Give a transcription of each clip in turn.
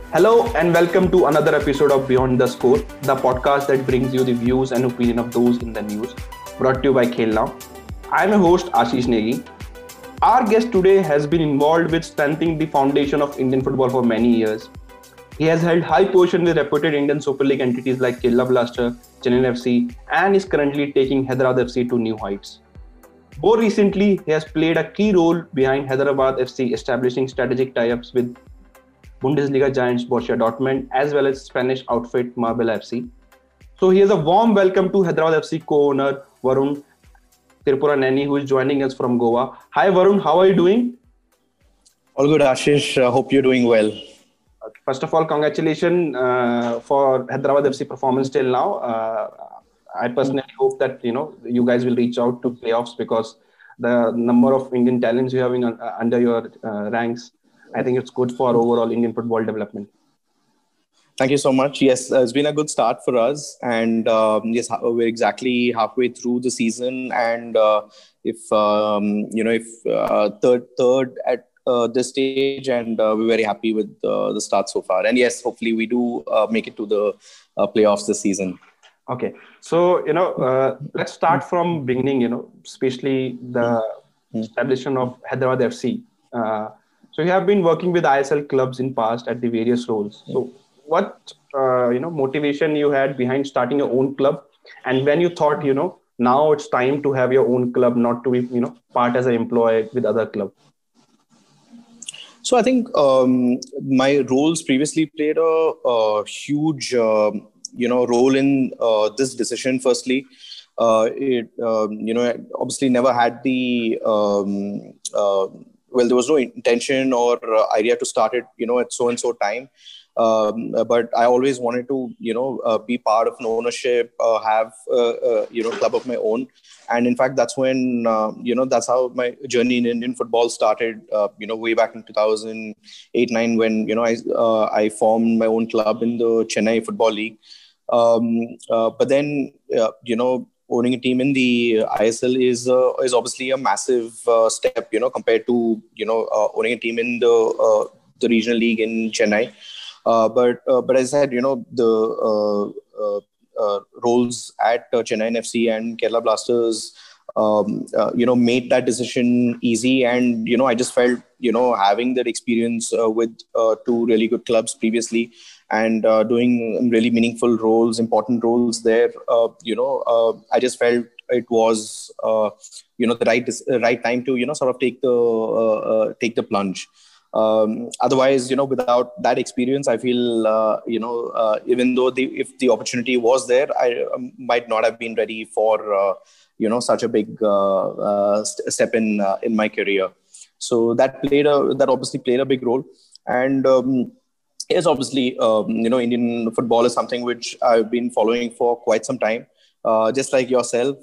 Hello and welcome to another episode of Beyond the Score, the podcast that brings you the views and opinion of those in the news, brought to you by Khel Now. I'm your host Ashish Negi. Our guest today has been involved with strengthening the foundation of Indian football for many years. He has held high position with reputed Indian Super League entities like Kerala Blaster, Chennai FC, and is currently taking Hyderabad FC to new heights. More recently, he has played a key role behind Hyderabad FC establishing strategic tie-ups with Bundesliga giants Borussia Dortmund as well as Spanish outfit Marbella FC. So here's a warm welcome to Hyderabad FC co-owner Varun Tirupura Neni, who is joining us from Goa. Hi Varun, how are you doing? All good, Ashish. Hope you're doing well. First of all, congratulations for Hyderabad FC performance till now. I personally hope that you guys will reach out to playoffs because the number of Indian talents you have under your ranks, I think it's good for overall Indian football development. Thank you so much. Yes, it's been a good start for us, and yes, we're exactly halfway through the season. And if third at this stage, and we're very happy with the start so far. And yes, hopefully we do make it to the playoffs this season. Okay, so let's start from beginning. Especially the establishment of Hyderabad FC. So you have been working with ISL clubs in past at the various roles. So what motivation you had behind starting your own club, and when you thought now it's time to have your own club, not to be part as an employee with other club. So I think my roles previously played a huge role in this decision. Firstly, it obviously never had the there was no intention or idea to start it at so and so time. But I always wanted to, be part of an ownership, have club of my own, and in fact, that's when that's how my journey in Indian football started. Way back in 2008-9, when I formed my own club in the Chennai Football League. But then owning a team in the ISL is obviously a massive step, compared to owning a team in the regional league in Chennai. But as I said, the roles at Chennai FC and Kerala Blasters, made that decision easy. And, I just felt, having that experience with two really good clubs previously and doing really meaningful roles, important roles there, I just felt it was, the right time to, sort of take the plunge. Otherwise, without that experience, I feel, even though if the opportunity was there, I might not have been ready for, such a big step in my career. So that obviously played a big role. And yes, obviously, Indian football is something which I've been following for quite some time. Just like yourself,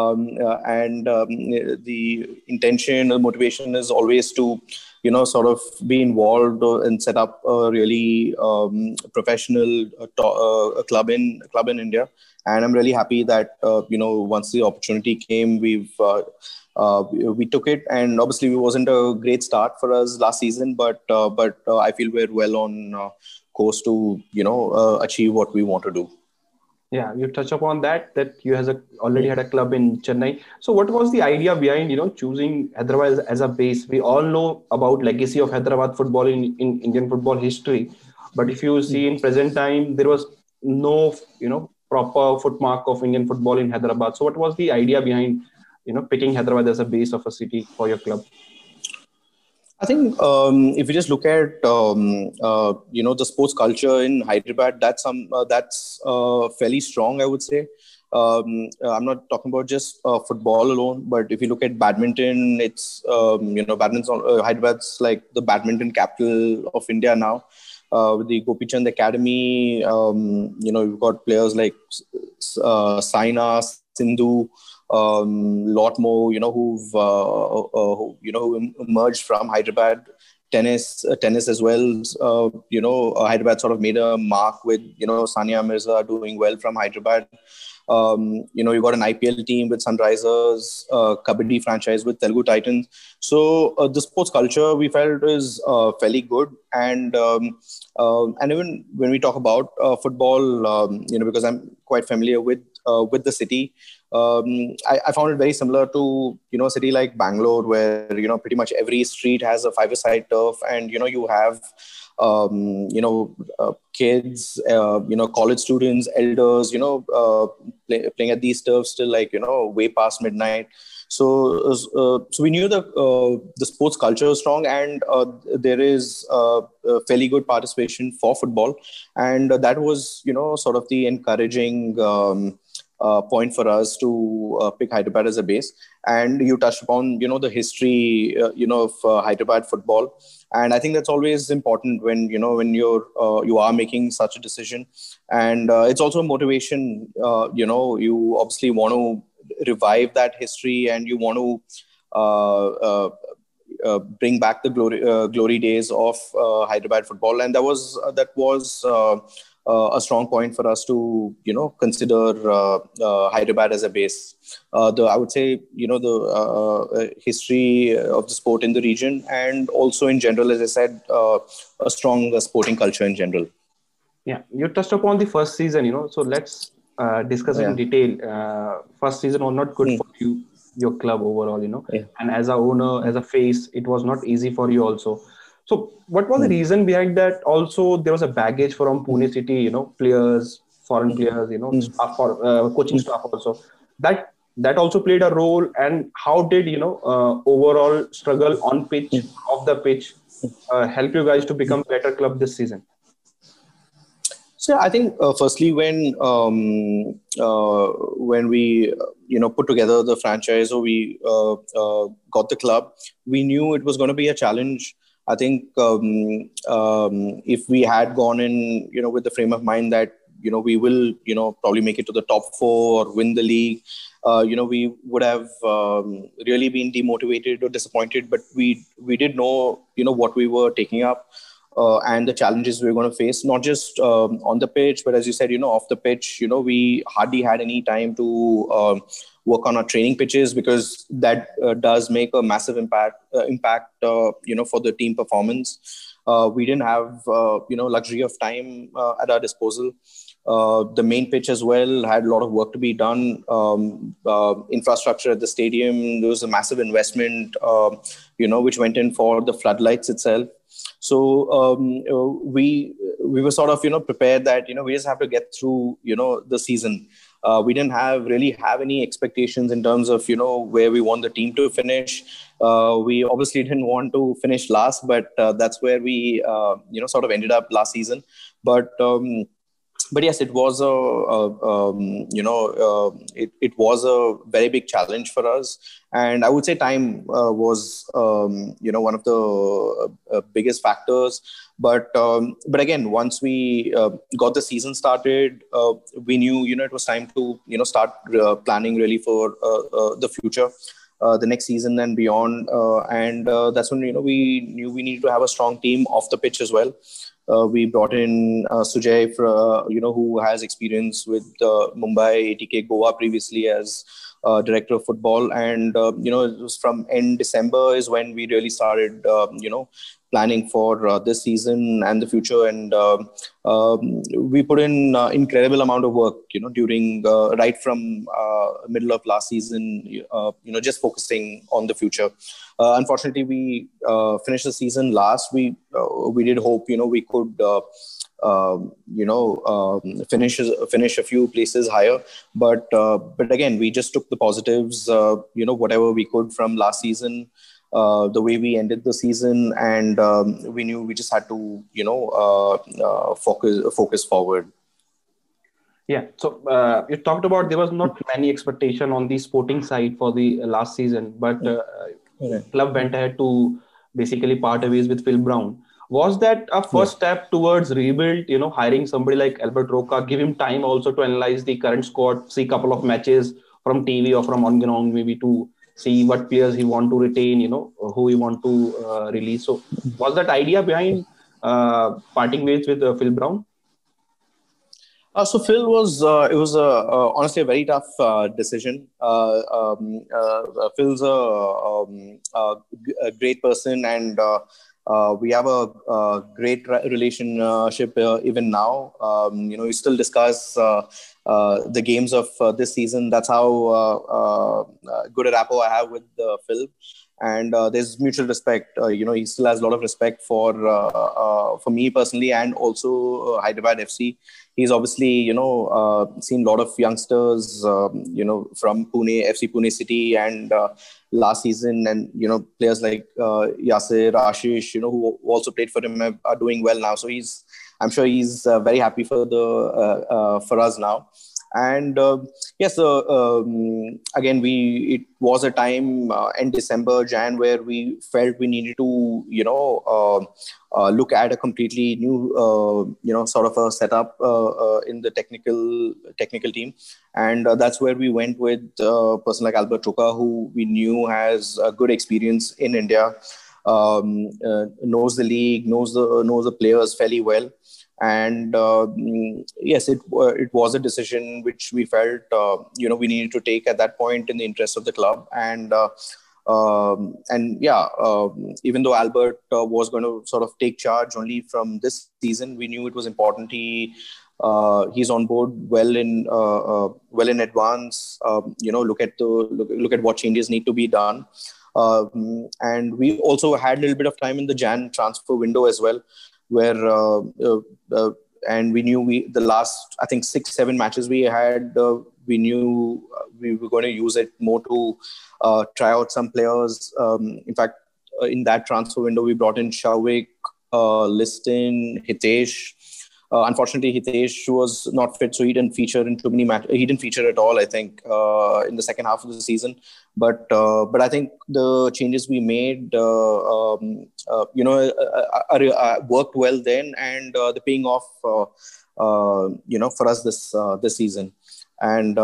the intention or motivation is always to, sort of be involved and set up a really professional club in India. And I'm really happy that once the opportunity came, we took it. And obviously, it wasn't a great start for us last season, but I feel we're well on course to achieve what we want to do. Yeah, you touch upon that you already had a club in Chennai. So what was the idea behind, choosing Hyderabad as a base? We all know about legacy of Hyderabad football in Indian football history. But if you see in present time, there was no, proper footmark of Indian football in Hyderabad. So what was the idea behind, picking Hyderabad as a base of a city for your club? I think if you just look at the sports culture in Hyderabad, that's fairly strong, I would say. I'm not talking about just football alone, but if you look at badminton, it's badminton. Hyderabad's like the badminton capital of India now. With the Gopi Chand Academy, we've got players like Saina, Sindhu, lot more, who emerged from Hyderabad. Tennis as well. Hyderabad sort of made a mark with Sania Mirza doing well from Hyderabad. You got an IPL team with Sunrisers, Kabaddi franchise with Telugu Titans. So the sports culture we felt is fairly good, and even when we talk about football, because I'm quite familiar with the city. I found it very similar to a city like Bangalore, where pretty much every street has a five-a-side turf, and you have kids, college students, elders, playing at these turfs till like way past midnight. So we knew the sports culture is strong, and there is fairly good participation for football, and that was sort of the encouraging point for us to pick Hyderabad as a base. And you touched upon the history of Hyderabad football, and I think that's always important when you are making such a decision, and it's also a motivation. You obviously want to revive that history, and you want to bring back the glory days of Hyderabad football, and that was a strong point for us to consider Hyderabad as a base. I would say the history of the sport in the region, and also in general, as I said, a strong sporting culture in general. Yeah, you touched upon the first season, so let's discuss it in detail. First season was not good for you, your club overall, and as a owner, as a face, it was not easy for you also. So what was the reason behind that? Also, there was a baggage from Pune City, players, foreign players, staff, coaching staff also. That also played a role. And how did, overall struggle on pitch, off the pitch, help you guys to become better club this season? So I think firstly, when we put together the franchise, or we got the club, we knew it was going to be a challenge. I think if we had gone in, with the frame of mind that we will, probably make it to the top 4 or win the league, we would have really been demotivated or disappointed. But we did know, what we were taking up. And the challenges we were going to face, not just on the pitch, but as you said, off the pitch, we hardly had any time to work on our training pitches, because that does make a massive impact, for the team performance. We didn't have, luxury of time at our disposal. The main pitch as well had a lot of work to be done. Infrastructure at the stadium, there was a massive investment, which went in for the floodlights itself. So we were sort of prepared that we just have to get through the season. We didn't really have any expectations in terms of where we want the team to finish. We obviously didn't want to finish last, but that's where we sort of ended up last season. But yes, it was it was a very big challenge for us, and I would say time was one of the biggest factors. But again, once we got the season started, we knew it was time to start planning really for the future. The next season and beyond, and that's when we knew we needed to have a strong team off the pitch as well. We brought in Sujay, who has experience with Mumbai, ATK, Goa previously as director of football, and it was from end December is when we really started planning for this season and the future, and we put in incredible amount of work during right from middle of last season, just focusing on the future. Unfortunately, we finished the season last. We did hope we could finish a few places higher, but again, we just took the positives, whatever we could from last season, the way we ended the season, and we knew we just had to focus forward. Yeah, so you talked about there was not many expectation on the sporting side for the last season, but club went ahead to basically part ways with Phil Brown. Was that a first step towards rebuild, hiring somebody like Albert Roca, give him time also to analyze the current squad, see a couple of matches from TV or from on ground, maybe to see what players he want to retain, who he want to release. So was that idea behind parting ways with Phil Brown? So Phil was it was honestly a very tough decision. Phil's a great person, and we have a great relationship even now. We still discuss the games of this season. That's how good a rapport I have with Phil, and there's mutual respect. He still has a lot of respect for me personally, and also Hyderabad FC. He's obviously seen a lot of youngsters from Pune FC, Pune City, and last season, and players like Yasir, Ashish, who also played for him, are doing well now. So I'm sure he's very happy for us now. And yes, again, it was a time in December, Jan, where we felt we needed to, look at a completely new, sort of a setup in the technical team, and that's where we went with a person like Albert Roca, who we knew has a good experience in India, knows the league, knows the players fairly well. And yes, it was a decision which we felt we needed to take at that point in the interest of the club. And yeah, even though Albert was going to sort of take charge only from this season, we knew it was important. He's on board well in advance. Look at what changes need to be done. And we also had a little bit of time in the Jan transfer window as well, where and we knew the last, I think, 6-7 matches we had, we knew we were going to use it more to try out some players. In fact, in that transfer window, we brought in Shavik, Liston, Hitesh. Unfortunately, Hitesh was not fit, so he didn't feature in too many matches. He didn't feature at all, I think, in the second half of the season. But I think the changes we made, worked well then, and they're paying off, for us this season. And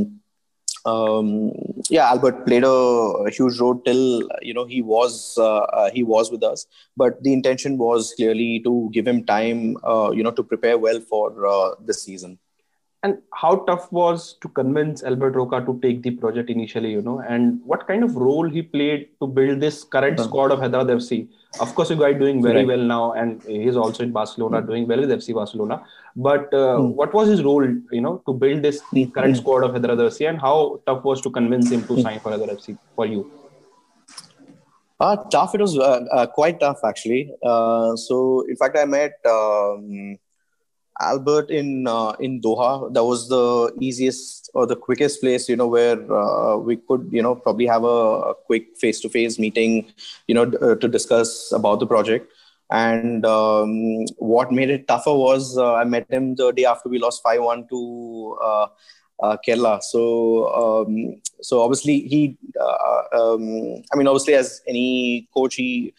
Albert played a huge role till he was with us. But the intention was clearly to give him time, to prepare well for this season. And how tough was to convince Albert Roca to take the project initially, and what kind of role he played to build this current squad of Hyderabad FC? Of course, you guys doing very well now, and he's also in Barcelona, doing well with FC Barcelona. But what was his role, to build this current squad of Hyderabad FC, and how tough was to convince him to sign for Hyderabad FC for you? Tough. It was quite tough, actually. So, in fact, I met Albert in Doha. That was the easiest or the quickest place, where we could, probably have a quick face-to-face meeting, to discuss about the project. And what made it tougher was I met him the day after we lost 5-1 to Kerala. So obviously obviously, as any coach, he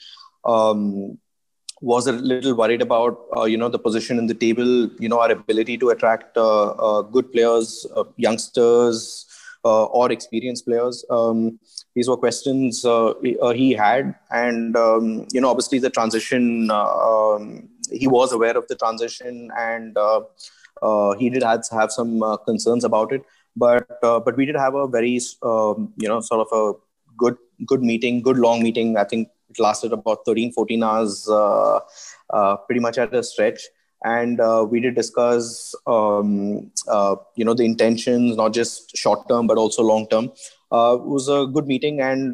was a little worried about the position in the table, our ability to attract good players, youngsters, or experienced players. These were questions he had, and obviously the transition. He was aware of the transition, and he did have some concerns about it. But we did have a very sort of a good meeting, good long meeting. I think it lasted about 13-14 hours, pretty much at a stretch. And we did discuss, the intentions, not just short term, but also long term. It was a good meeting, and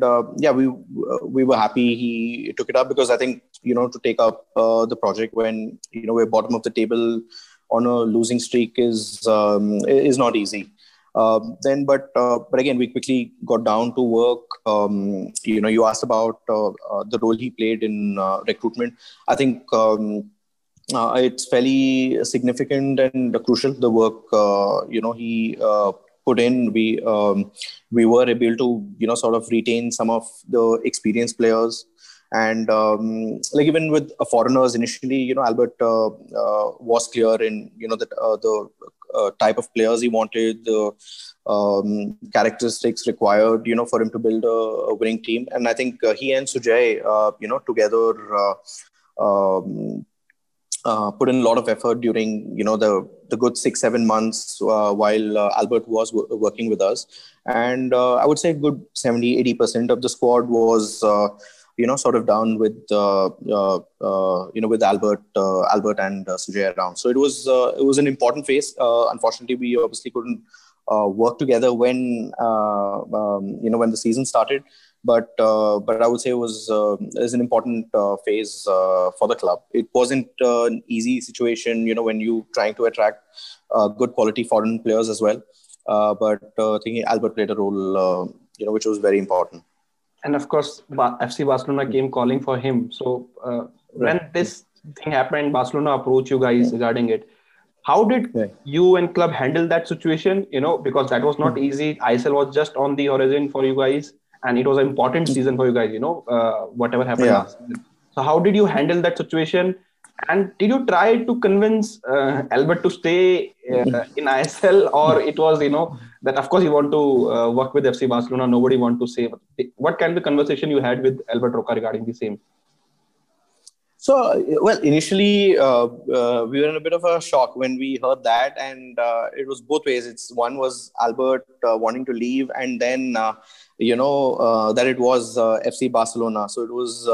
we were happy he took it up, because I think, to take up the project when, we're bottom of the table on a losing streak is not easy. But again, we quickly got down to work. You asked about the role he played in recruitment. I think it's fairly significant and crucial, the work he put in. We were able to sort of retain some of the experienced players. And even with foreigners initially, Albert was clear in the type of players he wanted, the characteristics required, for him to build a winning team. And I think he and Sujay, together, put in a lot of effort during the good 6-7 months while Albert was working with us, and I would say good 70-80% of the squad was sort of down with with Albert and Sujay around. So it was an important phase. Unfortunately, we obviously couldn't work together when the season started. But I would say it was an important phase for the club. It wasn't an easy situation, when you trying to attract good quality foreign players as well. But I think Albert played a role, which was very important. And of course, FC Barcelona came calling for him. So when this thing happened, Barcelona approached you guys regarding it. How did you and club handle that situation? Because that was not easy. ISL was just on the horizon for you guys, and it was an important season for you guys. Whatever happened last season. So how did you handle that situation? And did you try to convince Albert to stay in ISL, or it was that of course you want to work with FC Barcelona, nobody want to say? What kind of conversation you had with Albert Roca regarding the same? So, well, initially we were in a bit of a shock when we heard that, and it was both ways. One was Albert wanting to leave, and then that it was FC Barcelona. So it was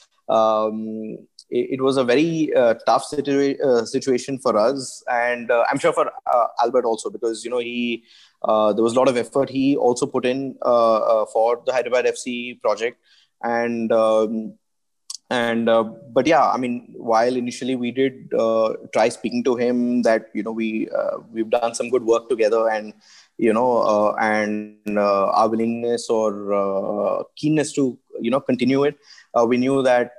it was a very tough situation for us, and I'm sure for Albert also, because he there was a lot of effort he also put in for the Hyderabad FC project, and. But yeah, I mean, while initially we did try speaking to him that we've done some good work together, and our willingness or keenness to continue it, we knew that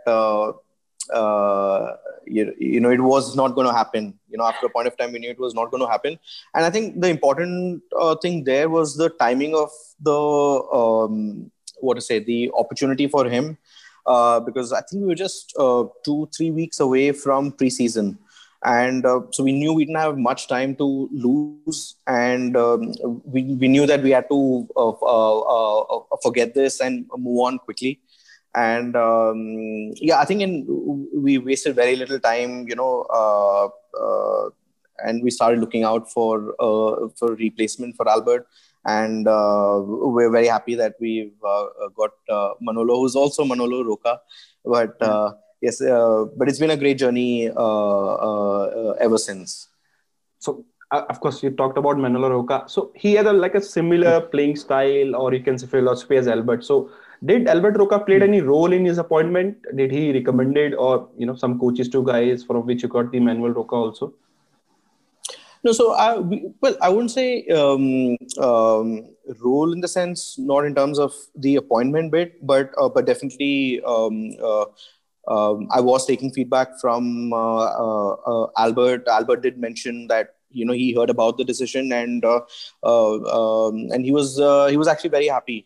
it was not going to happen. After a point of time, we knew it was not going to happen, and I think the important thing there was the timing of the the opportunity for him. Because I think we were just 2-3 weeks away from preseason, and so we knew we didn't have much time to lose, and we knew that we had to forget this and move on quickly. And I think we wasted very little time, and we started looking out for replacement for Albert. And we're very happy that we've got Manolo, who's also Manolo Roca. But yes, but it's been a great journey ever since. So, of course, you talked about Manolo Roca. So he had a similar playing style, or you can say philosophy as Albert. So did Albert Roca played any role in his appointment? Did he recommended, or some coaches to guys from which you got the Manuel Roca also? No, so I wouldn't say role in the sense, not in terms of the appointment bit, but definitely I was taking feedback from Albert. Albert did mention that he heard about the decision, and he was actually very happy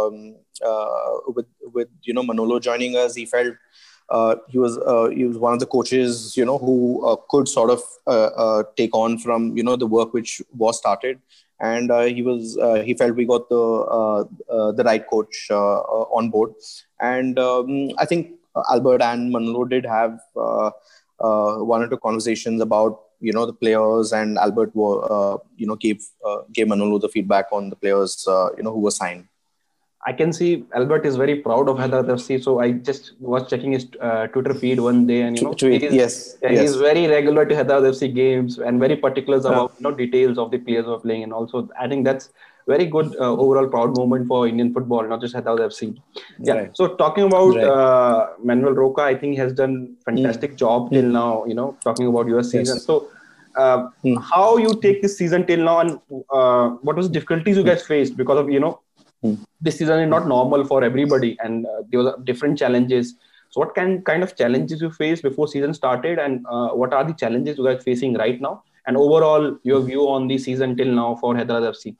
with Manolo joining us. He felt. He was one of the coaches, who could sort of take on from the work which was started, and he felt we got the right coach on board, and I think Albert and Manolo did have one or two conversations about the players, and Albert gave Manolo the feedback on the players who were signed. I can see Albert is very proud of Hyderabad FC. So I just was checking his Twitter feed one day, and he's very regular to Hyderabad FC games and very particular about details of the players who are playing. And also, I think that's very good overall proud moment for Indian football, not just Hyderabad FC. Yeah. Right. So talking about Manuel Roca, I think he has done fantastic job till now. Talking about your season. Yes. So how you take this season till now, and what was the difficulties you guys faced because of this season is not normal for everybody, and there were different challenges. So what kind of challenges you faced before season started, and what are the challenges you guys facing right now, and overall your view on the season till now for Hyderabad FC?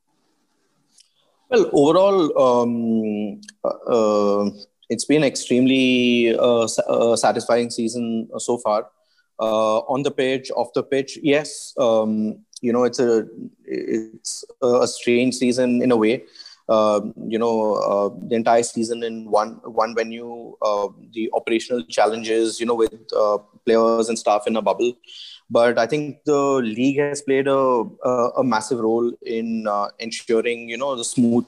Well, overall, it's been extremely satisfying season so far. On the pitch, off the pitch, yes, it's a strange season in a way. the entire season in one venue, the operational challenges, with players and staff in a bubble. But I think the league has played a massive role in ensuring, the smooth,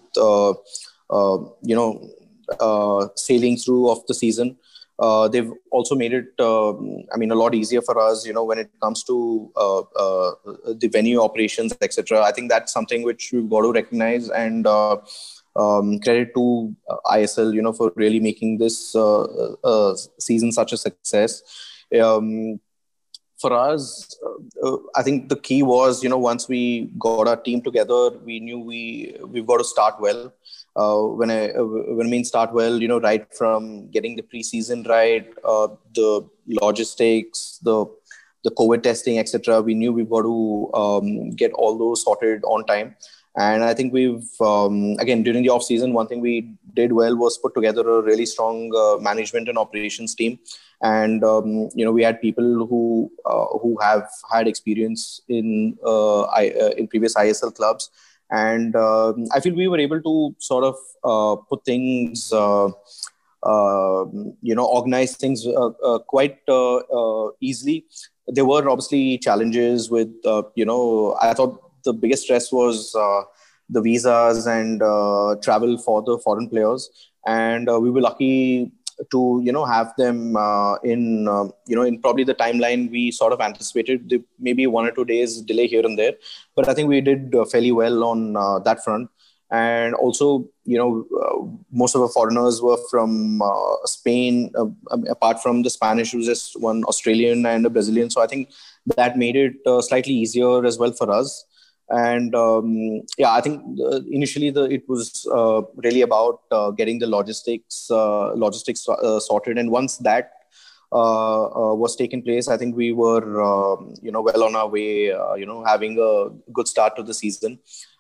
sailing through of the season. They've also made it, a lot easier for us, when it comes to the venue operations, etc. I think that's something which we've got to recognize and credit to ISL, for really making this season such a success. For us, I think the key was, once we got our team together, we knew we've got to start well. When I mean start well, right from getting the preseason right, the logistics, the COVID testing, etc. We knew we've got to get all those sorted on time. And I think we've, again, during the off season, one thing we did well was put together a really strong management and operations team. And, we had people who have had experience in previous ISL clubs. And I feel we were able to sort of put things, organize things quite easily. There were obviously challenges with, I thought the biggest stress was the visas and travel for the foreign players. And we were lucky to, have them in probably the timeline we sort of anticipated. Maybe 1 or 2 days delay here and there. But I think we did fairly well on that front. And also, most of the foreigners were from Spain, apart from the Spanish, who's just one Australian and a Brazilian. So I think that made it slightly easier as well for us. And I think initially it was really about getting the logistics sorted. And once that was taken place, I think we were well on our way, having a good start to the season.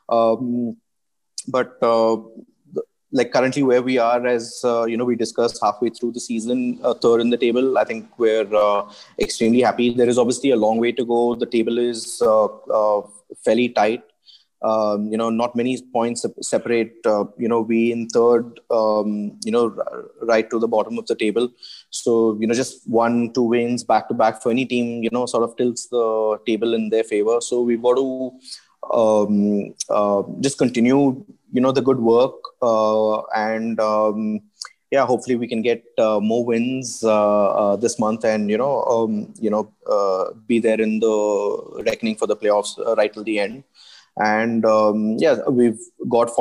But like currently where we are, as we discussed, halfway through the season, third in the table, I think we're extremely happy. There is obviously a long way to go. The table is fairly tight. Not many points separate, we in third, right to the bottom of the table. So, just 1-2 wins back to back for any team, sort of tilts the table in their favor. So we've got to just continue, the good work, and hopefully we can get more wins this month and be there in the reckoning for the playoffs right till the end. And we've got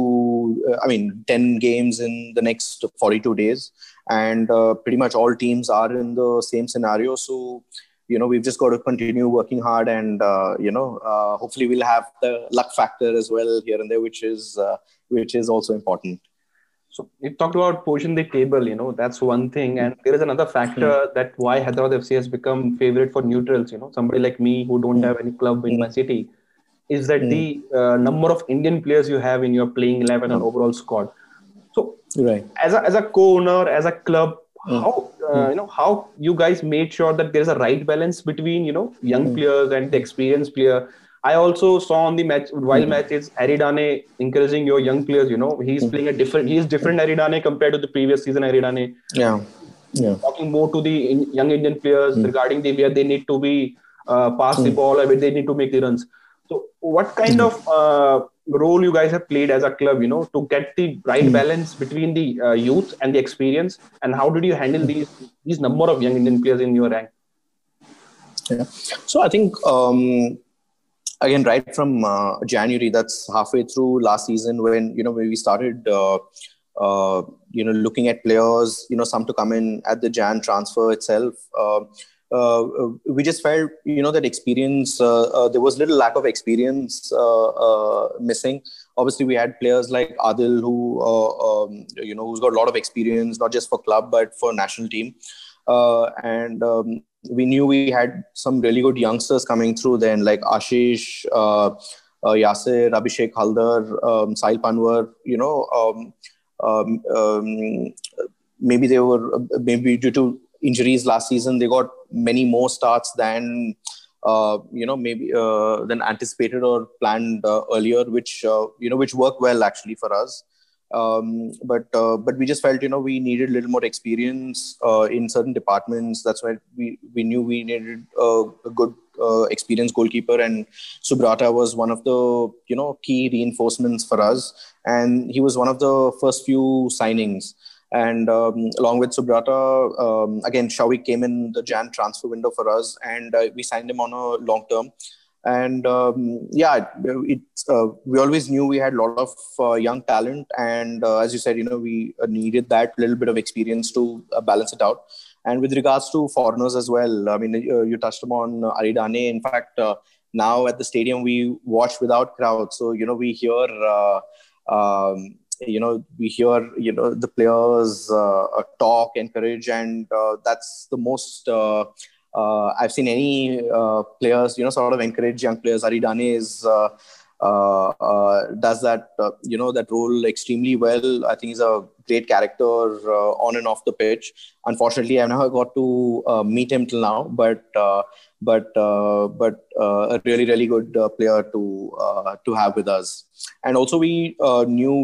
10 games in the next 42 days, and pretty much all teams are in the same scenario. So we've just got to continue working hard, and hopefully we'll have the luck factor as well here and there, which is also important. So you talked about position the table, that's one thing. And there is another factor that why Hyderabad FC has become favorite for neutrals, somebody like me who don't have any club in my city, is that the number of Indian players you have in your playing 11 and overall squad. So right. as a co-owner, as a club, how you guys made sure that there's a right balance between, young players and the experienced player. I also saw on the wild matches, Harry Dane encouraging your young players, he's playing he's different Harry Dane compared to the previous season Harry Dane. Yeah. Talking more to the young Indian players regarding where they need to be pass the ball or where they need to make the runs. So what kind of role you guys have played as a club, to get the right balance between the youth and the experience, and how did you handle these number of young Indian players in your rank? Yeah. So I think, again, right from January, that's halfway through last season when we started, looking at players, some to come in at the Jan transfer itself. We just felt, that experience, there was little lack of experience missing. Obviously, we had players like Adil who's got a lot of experience, not just for club, but for national team. And we knew we had some really good youngsters coming through then, like Ashish, Yasir, Abhishek Haldar, Sahil Panwar, maybe due to injuries last season, they got many more starts than maybe than anticipated or planned earlier, which worked well actually for us. But we just felt we needed a little more experience in certain departments. That's why we knew we needed a good experienced goalkeeper, and Subrata was one of the key reinforcements for us, and he was one of the first few signings. And along with Subrata, again, Shawik came in the Jan transfer window for us, and we signed him on a long term. And we always knew we had a lot of young talent, and as you said, we needed that little bit of experience to balance it out. And with regards to foreigners as well, I mean, you touched upon Aridane. In fact, now at the stadium we watch without crowds, so we hear. We hear the players talk, encourage, and that's the most I've seen any players sort of encourage young players. Aridane does that that role extremely well. I think he's a great character on and off the pitch. Unfortunately, I've never got to meet him till now, but a really, really good player to have with us. And also we knew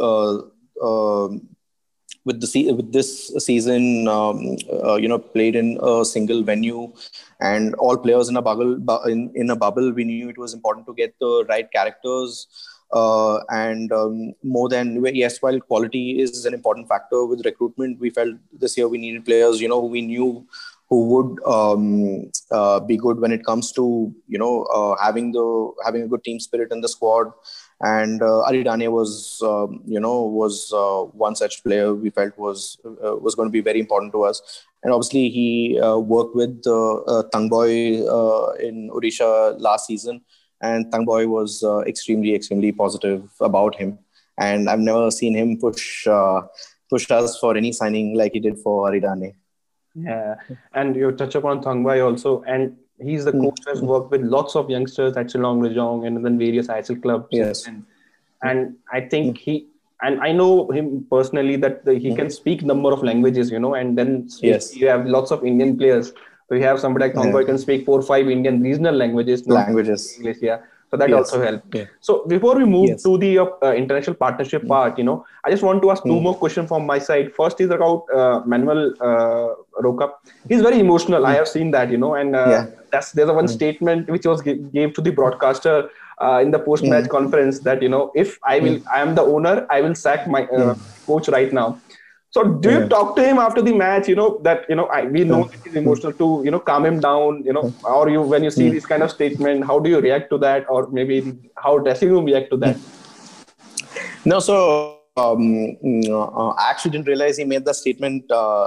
with this season, played in a single venue, and all players in a bubble. We knew it was important to get the right characters. And more than yes, while quality is an important factor with recruitment, we felt this year we needed players, who we knew who would be good when it comes to having a good team spirit in the squad. And Aridane was one such player we felt was going to be very important to us. And obviously he worked with Tangboy in Odisha last season, and Tangboy was extremely positive about him. And I've never seen him push us for any signing like he did for Aridane. Yeah, and you touch upon Tangboy also, and he's the coach who has worked with lots of youngsters at Shillong Rajong and then various ISL clubs. Yes. And I think I know him personally that he can speak number of languages, and then you have lots of Indian players. So you have somebody like Tangboy can speak 4 or 5 Indian regional languages. English, yeah. So that also helped. Yeah. So before we move to the international partnership part, I just want to ask 2 more questions from my side. First is about Manuel Roca. He's very emotional. I have seen that, and there's one statement which was gave to the broadcaster in the post-match conference that, if I am the owner, I will sack my coach right now. So do you talk to him after the match, that, we know it is emotional to, calm him down, or when you see this kind of statement, how do you react to that? Or maybe how dressing room react to that? No, so I actually didn't realize he made the statement,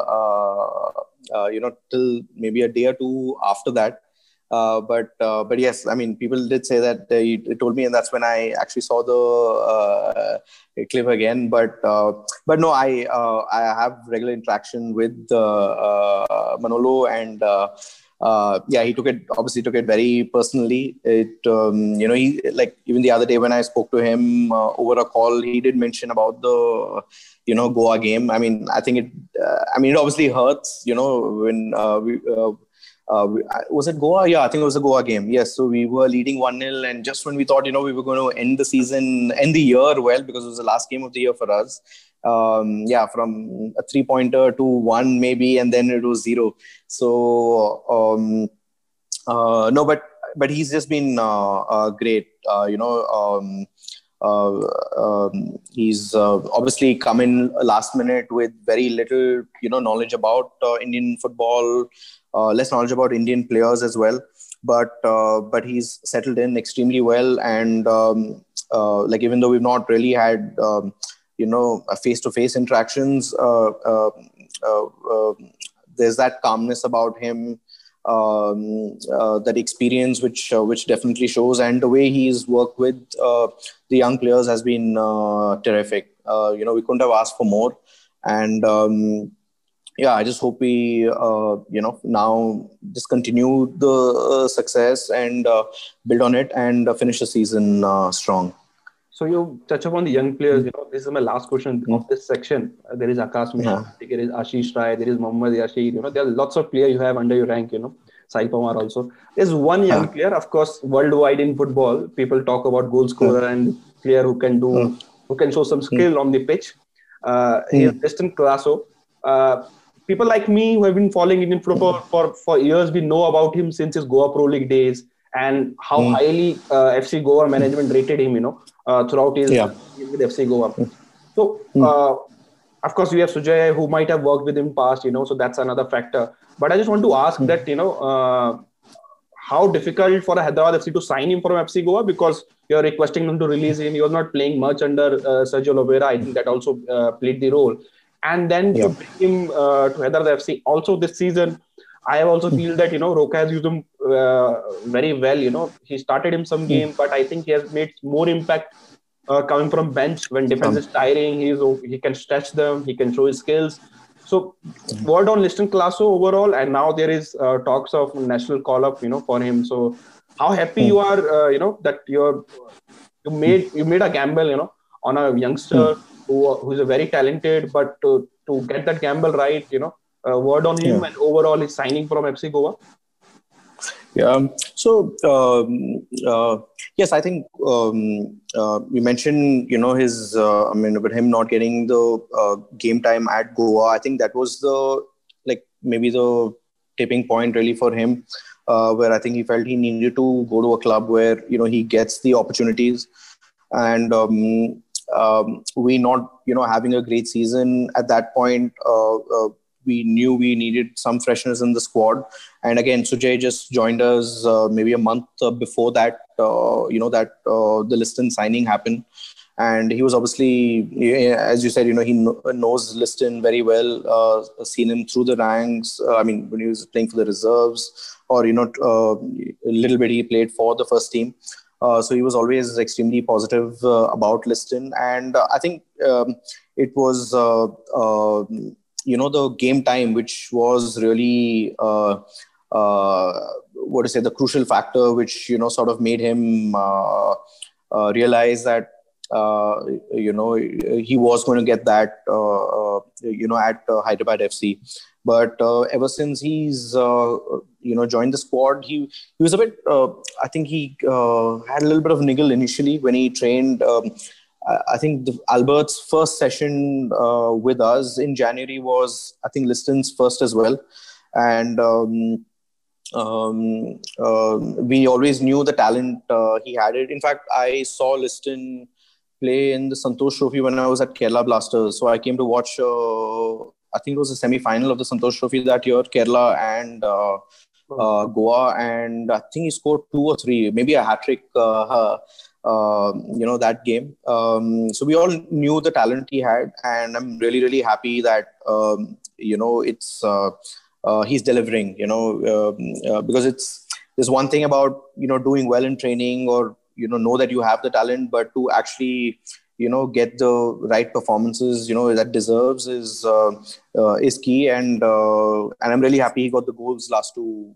till maybe a day or 2 after that. But yes, I mean, people did say that he told me, and that's when I actually saw the clip again. But no, I have regular interaction with Manolo, and he obviously took it very personally. He, like, even the other day when I spoke to him over a call, he did mention about the Goa game. I mean, I think it obviously hurts, when was it Goa? Yeah, I think it was a Goa game. Yes, so we were leading 1-0, and just when we thought, we were going to end the year well, because it was the last game of the year for us. From a 3-pointer to 1 maybe, and then it was 0. So no, but he's just been great. He's obviously come in last minute with very little, knowledge about Indian football, less knowledge about Indian players as well. But he's settled in extremely well, and even though we've not really had face-to-face interactions, there's that calmness about him, that experience which definitely shows, and the way he's worked with the young players has been terrific. We couldn't have asked for more, and I just hope we now just continue the success and build on it and finish the season strong. So you touch upon the young players. This is my last question of this section. There is Akash Mishra, there is Ashish Rai, there is Mohammad Yashid. There are lots of players you have under your rank. Sai Pamar also. There's one young Huh. player, of course, worldwide in football. People talk about goal Huh. scorer and player Huh. who can show some Hmm. skill on the pitch. He is Hmm. Tristan Colasso. Uh, People like me who have been following Indian football for years, we know about him since his Goa Pro League days and how Hmm. highly FC Goa management rated him, throughout his Yeah. years with FC Goa. So, Hmm. of course, we have Sujay who might have worked with him past, so that's another factor. But I just want to ask that, how difficult for a Hyderabad FC to sign him from FC Goa because you're requesting them to release him. He was not playing much under Sergio Lovera. I think that also played the role. And then to Yeah. bring him to Hyderabad FC. Also this season, I have also feel that Roca has used him very well. He started him some game, but I think he has made more impact coming from bench when defense From is tiring. He can stretch them. He can show his skills. So, word on Liston Classo overall, and now there is talks of national call up, for him. So, how happy you are, that you made a gamble, on a youngster who is a very talented, but to get that gamble right, word on him, yeah. and overall he's signing from FC Goa. Yeah. So yes, I think you mentioned his I mean, with him not getting the game time at Goa. I think that was the like maybe the tipping point really for him, where I think he felt he needed to go to a club where he gets the opportunities, and we not having a great season at that point. We knew we needed some freshness in the squad. And again, Sujay just joined us maybe a month before that, the Liston signing happened. And he was obviously, as you said, he knows Liston very well, seen him through the ranks. I mean, when he was playing for the reserves or, a little bit he played for the first team. So he was always extremely positive about Liston. And I think it was... the game time, which was really what to say, the crucial factor, which sort of made him realize that he was going to get that at Hyderabad FC. But ever since he's joined the squad, he was a bit. I think he had a little bit of niggle initially when he trained. I think Albert's first session with us in January was, I think, Liston's first as well. And we always knew the talent he had it. In fact, I saw Liston play in the Santosh Trophy when I was at Kerala Blasters. So I came to watch, I think it was a semi-final of the Santosh Trophy that year, Kerala and Goa. And I think he scored 2 or 3, maybe a hat-trick. That game. So we all knew the talent he had, and I'm really, really happy that it's he's delivering. Because there's one thing about doing well in training or know that you have the talent, but to actually get the right performances that deserves is key. And I'm really happy he got the goals last two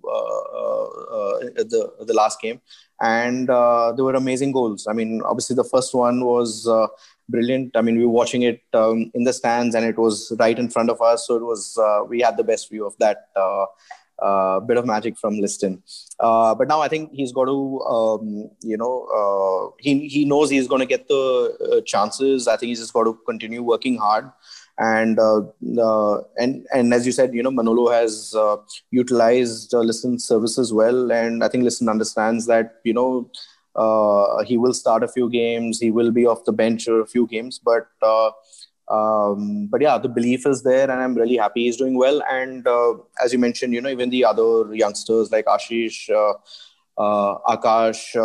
the last game. And they were amazing goals. I mean, obviously the first one was brilliant. I mean, we were watching it in the stands, and it was right in front of us. So it was we had the best view of that bit of magic from Liston. But now I think he's got to, he knows he's going to get the chances. I think he's just got to continue working hard. And as you said, Manolo has utilized Liston's services well, and I think Liston understands that he will start a few games, he will be off the bench for a few games, but yeah, the belief is there, and I'm really happy he's doing well. And as you mentioned, even the other youngsters like Ashish, Akash,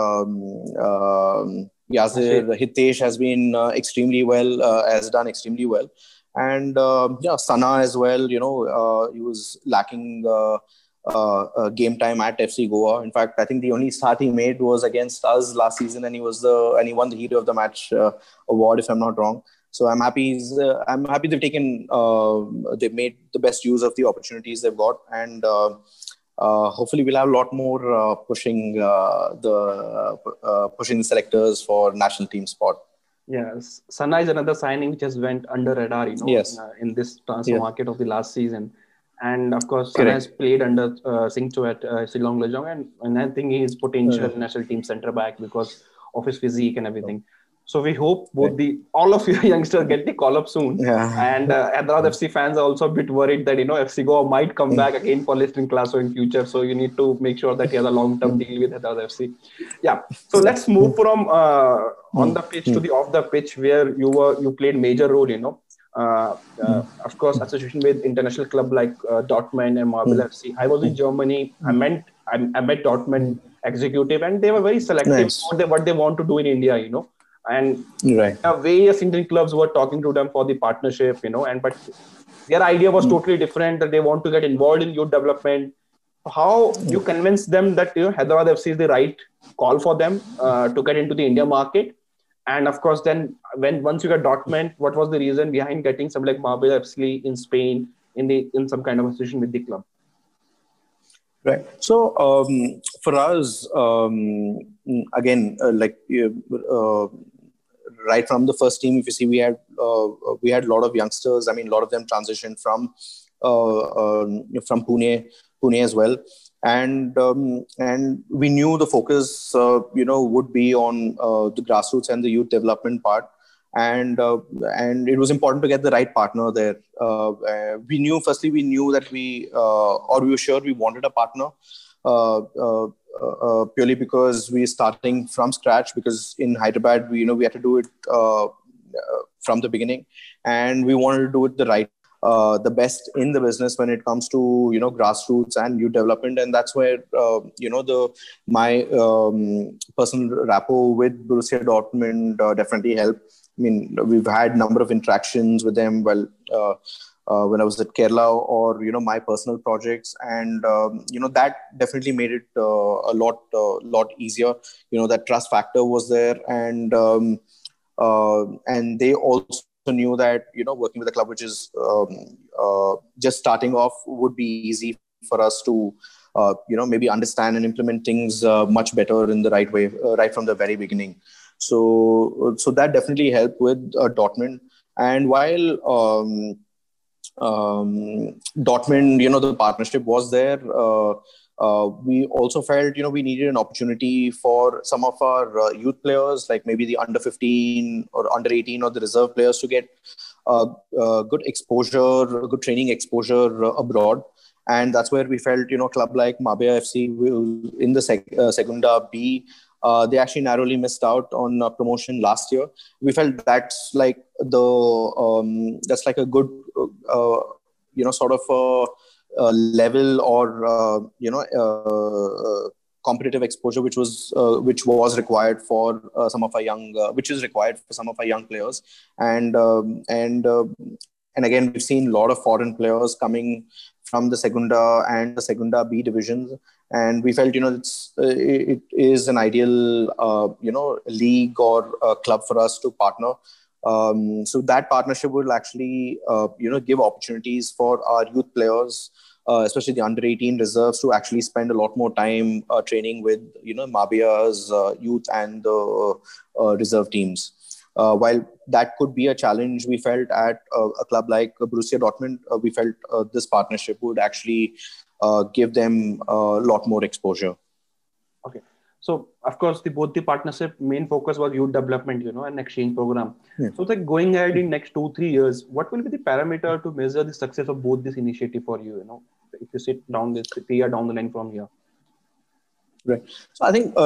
Yazir, Hitesh has been extremely well, has done extremely well. And Sana as well, he was lacking game time at FC Goa. In fact, I think the only start he made was against us last season, and he won the Hero of the Match award, if I'm not wrong. So I'm happy. I'm happy they've made the best use of the opportunities they've got, and hopefully we'll have a lot more pushing the selectors for national team spot. Yes, Sana is another signing which has went under radar, Yes. in this transfer market of the last season. And of course, Sana has Correct. played under Singcho at Shillong Lejong, and I think he is potential Right. national team centre back because of his physique and everything. So we hope Right. all of you youngsters get the call up soon. Yeah. And Hyderabad FC fans are also a bit worried that FC Goa might come back again for Listening Classo in future. So you need to make sure that he has a long term deal with Hyderabad FC. Yeah. So let's move from on the pitch to the off the pitch, where you played major role. Of course, association with international club like Dortmund and Marble FC. I was in Germany. I met Dortmund executive, and they were very selective Nice. what they want to do in India. And Right. various Indian clubs were talking to them for the partnership. And but their idea was totally different, that they want to get involved in youth development. How you convince them that Hyderabad FC is the right call for them to get into the India market? And of course, then once you got Dortmund, what was the reason behind getting some like Marbella FC in Spain in some kind of association with the club? Right. So for us, again, right from the first team, if you see, we had a lot of youngsters. I mean, a lot of them transitioned from Pune as well, and we knew the focus, would be on the grassroots and the youth development part. And it was important to get the right partner there. We knew that we were sure we wanted a partner, purely because we're starting from scratch. Because in Hyderabad, we had to do it from the beginning, and we wanted to do it the best in the business when it comes to grassroots and youth development. And that's where my personal rapport with Borussia Dortmund definitely helped. I mean, we've had a number of interactions with them when I was at Kerala, or my personal projects, and that definitely made it a lot easier. That trust factor was there, and they also knew that working with a club which is just starting off would be easy for us to maybe understand and implement things much better in the right way right from the very beginning. So that definitely helped with Dortmund. And while Dortmund, the partnership was there, we also felt, we needed an opportunity for some of our youth players, like maybe the under 15 or under 18 or the reserve players, to get good exposure, good training exposure abroad. And that's where we felt, club like Marbella FC in the Segunda B, they actually narrowly missed out on promotion last year. We felt that's like a good, sort of level, or competitive exposure, which was required for some of our which is required for some of our young players. And again, we've seen a lot of foreign players coming from the Segunda and the Segunda B divisions, and we felt it is an ideal league or club for us to partner. So that partnership will actually give opportunities for our youth players, especially the under 18 reserves, to actually spend a lot more time training with Marbella's youth and the reserve teams. While that could be a challenge, we felt at a club like Borussia Dortmund, we felt this partnership would actually give them a lot more exposure. Okay. So, of course, both the partnership main focus was youth development, and exchange program. Yeah. So, like going ahead in next 2-3 years, what will be the parameter to measure the success of both this initiative for you? If you sit down this 3 year down the line from here. Right. So, I think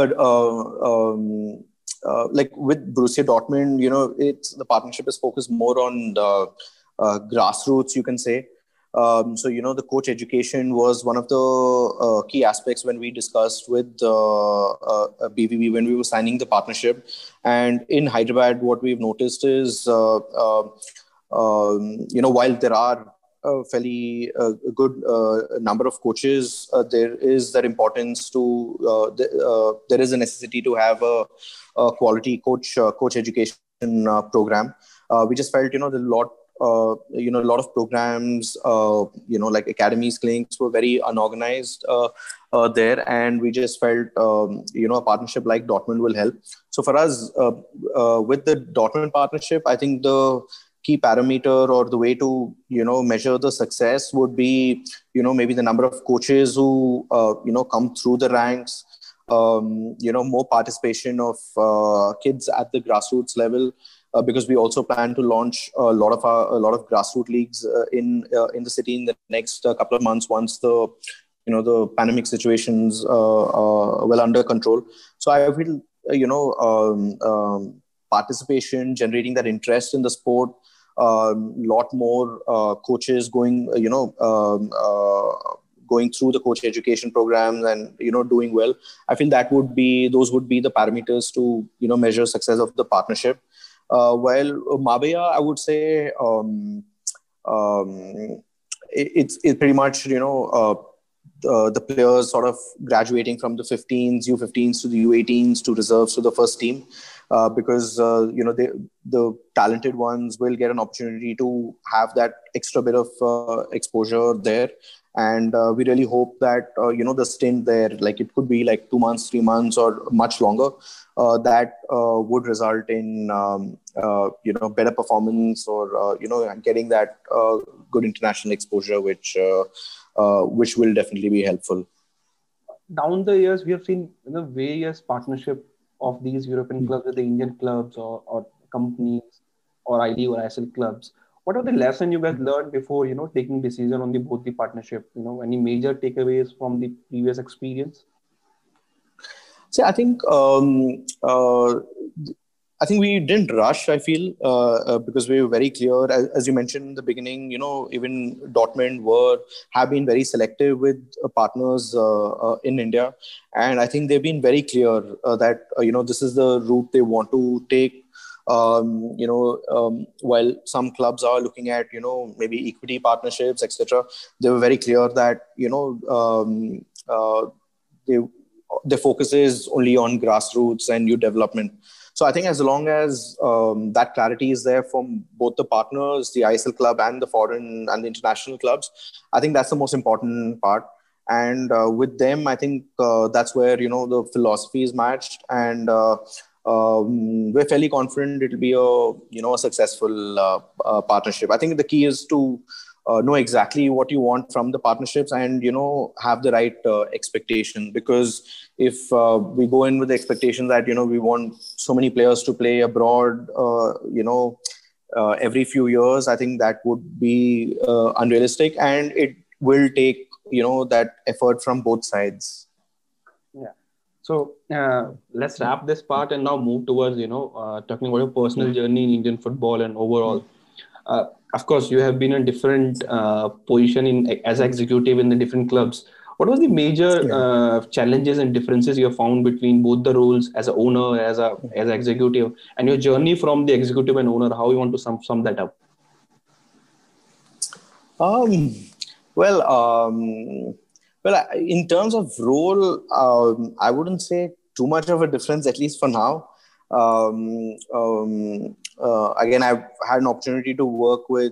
like with Borussia Dortmund, it's the partnership is focused more on the grassroots, you can say. So, the coach education was one of the key aspects when we discussed with BVB when we were signing the partnership. And in Hyderabad, what we've noticed is, while there are a fairly good number of coaches, there is that importance to, there is a necessity to have a quality coach education program. We just felt, a lot of programs, like academies, clinics were very unorganized there. And we just felt, a partnership like Dortmund will help. So for us, with the Dortmund partnership, I think the key parameter or the way to, measure the success would be, maybe the number of coaches who, come through the ranks, more participation of kids at the grassroots level, because we also plan to launch a lot of grassroots leagues in the city in the next couple of months, once the pandemic situations well under control. So I feel participation, generating that interest in the sport, lot more coaches going through the coach education programs and doing well. I feel those would be the parameters to measure success of the partnership. While Mabaya, I would say it's pretty much the players sort of graduating from the 15s, U15s to the U18s to reserves to the first team, because the talented ones will get an opportunity to have that extra bit of exposure there. And we really hope that the stint there, like it could be like 2 months, 3 months, or much longer, that would result in better performance, or getting that good international exposure, which will definitely be helpful. Down the years, we have seen various partnership of these European clubs with the Indian clubs or companies or ID or ISL clubs. What are the lessons you guys learned before taking decision on both the partnership? Any major takeaways from the previous experience? See, I think we didn't rush, I feel, because we were very clear, as you mentioned in the beginning, even Dortmund have been very selective with partners in India. And I think they've been very clear that, this is the route they want to take. While some clubs are looking at, maybe equity partnerships, etc., they were very clear that, their focus is only on grassroots and youth development. So I think as long as that clarity is there from both the partners, the ISL club and the foreign and the international clubs, I think that's the most important part. And with them, I think that's where, the philosophy is matched. And we're fairly confident it'll be a successful partnership. I think the key is to know exactly what you want from the partnerships and, have the right expectation. Because if we go in with the expectation that, we want so many players to play abroad, every few years, I think that would be unrealistic, and it will take, that effort from both sides. Yeah. So let's wrap this part and now move towards, talking about your personal journey in Indian football and overall. Of course, you have been in different position as executive in the different clubs. What was the major challenges and differences you have found between both the roles as an owner, as an executive, and your journey from the executive and owner? How you want to sum that up? Well, in terms of role, I wouldn't say too much of a difference, at least for now. Again, I've had an opportunity to work with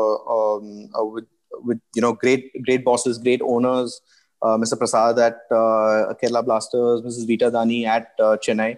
great bosses, great owners, Mr. Prasad at Kerala Blasters, Mrs. Vita Dani at Chennai.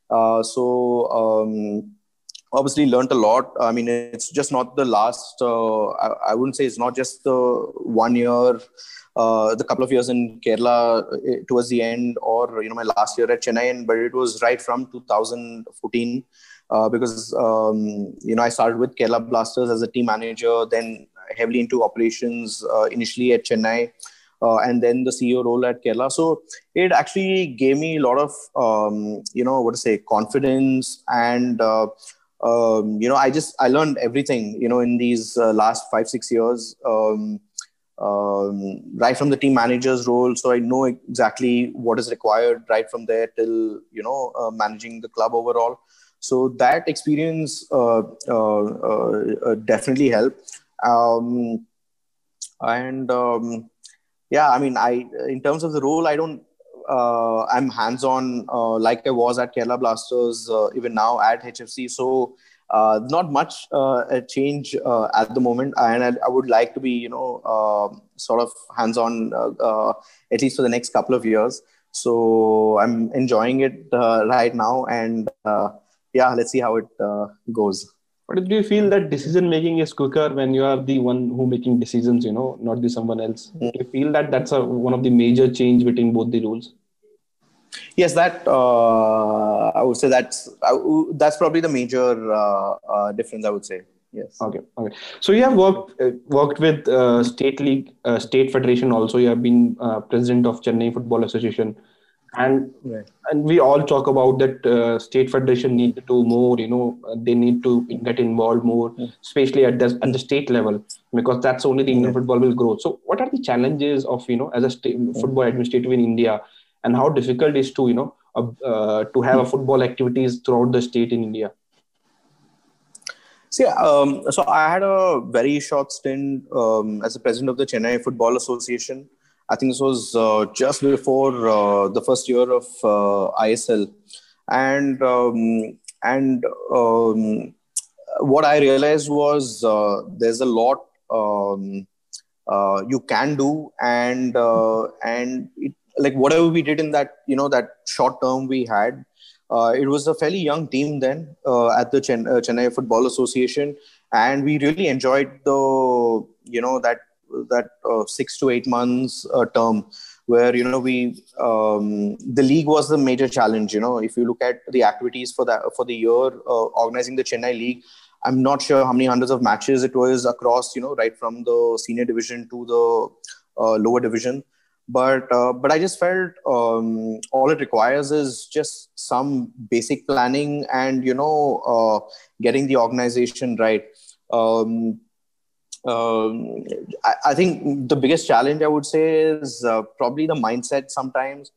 Obviously learned a lot. I mean, it's just not the last, I wouldn't say it's not just the 1 year, the couple of years in Kerala towards the end, or, my last year at Chennai, but it was right from 2014, because, I started with Kerala Blasters as a team manager, then heavily into operations, initially at Chennai, and then the CEO role at Kerala. So it actually gave me a lot of, confidence, and, I learned everything, in these last 5-6 years, right from the team manager's role. So I know exactly what is required right from there till, managing the club overall. So that experience definitely helped. In terms of the role, I'm hands-on like I was at Kerala Blasters, even now at HFC. So not much a change at the moment. And I would like to be, sort of hands-on at least for the next couple of years. So I'm enjoying it right now. And let's see how it goes. But do you feel that decision making is quicker when you are the one who making decisions, not the someone else? Do you feel that that's one of the major change between both the rules? Yes, that I would say that's probably the major difference. I would say yes. Okay, okay. So you have worked with state league, state federation. Also, you have been president of Chennai Football Association, and Right. and we all talk about that state federation need to do more. They need to get involved more, especially at the state level, because that's only the Indian Yeah. football will grow. So, what are the challenges of as a state football administrative in India, and how difficult is to have a football activities throughout the state in India? See, so I had a very short stint as the president of the Chennai Football Association. I think this was just before the first year of ISL, and what I realized was there's a lot you can do, and like whatever we did in that that short term we had. It was a fairly young team then at the Chennai Football Association, and we really enjoyed the that 6 to 8 months term where we the league was the major challenge. If you look at the activities for the year organizing the Chennai League, I'm not sure how many hundreds of matches it was across, right from the senior division to the lower division. But I just felt all it requires is just some basic planning and getting the organization right. Um, I think the biggest challenge I would say is probably the mindset sometimes.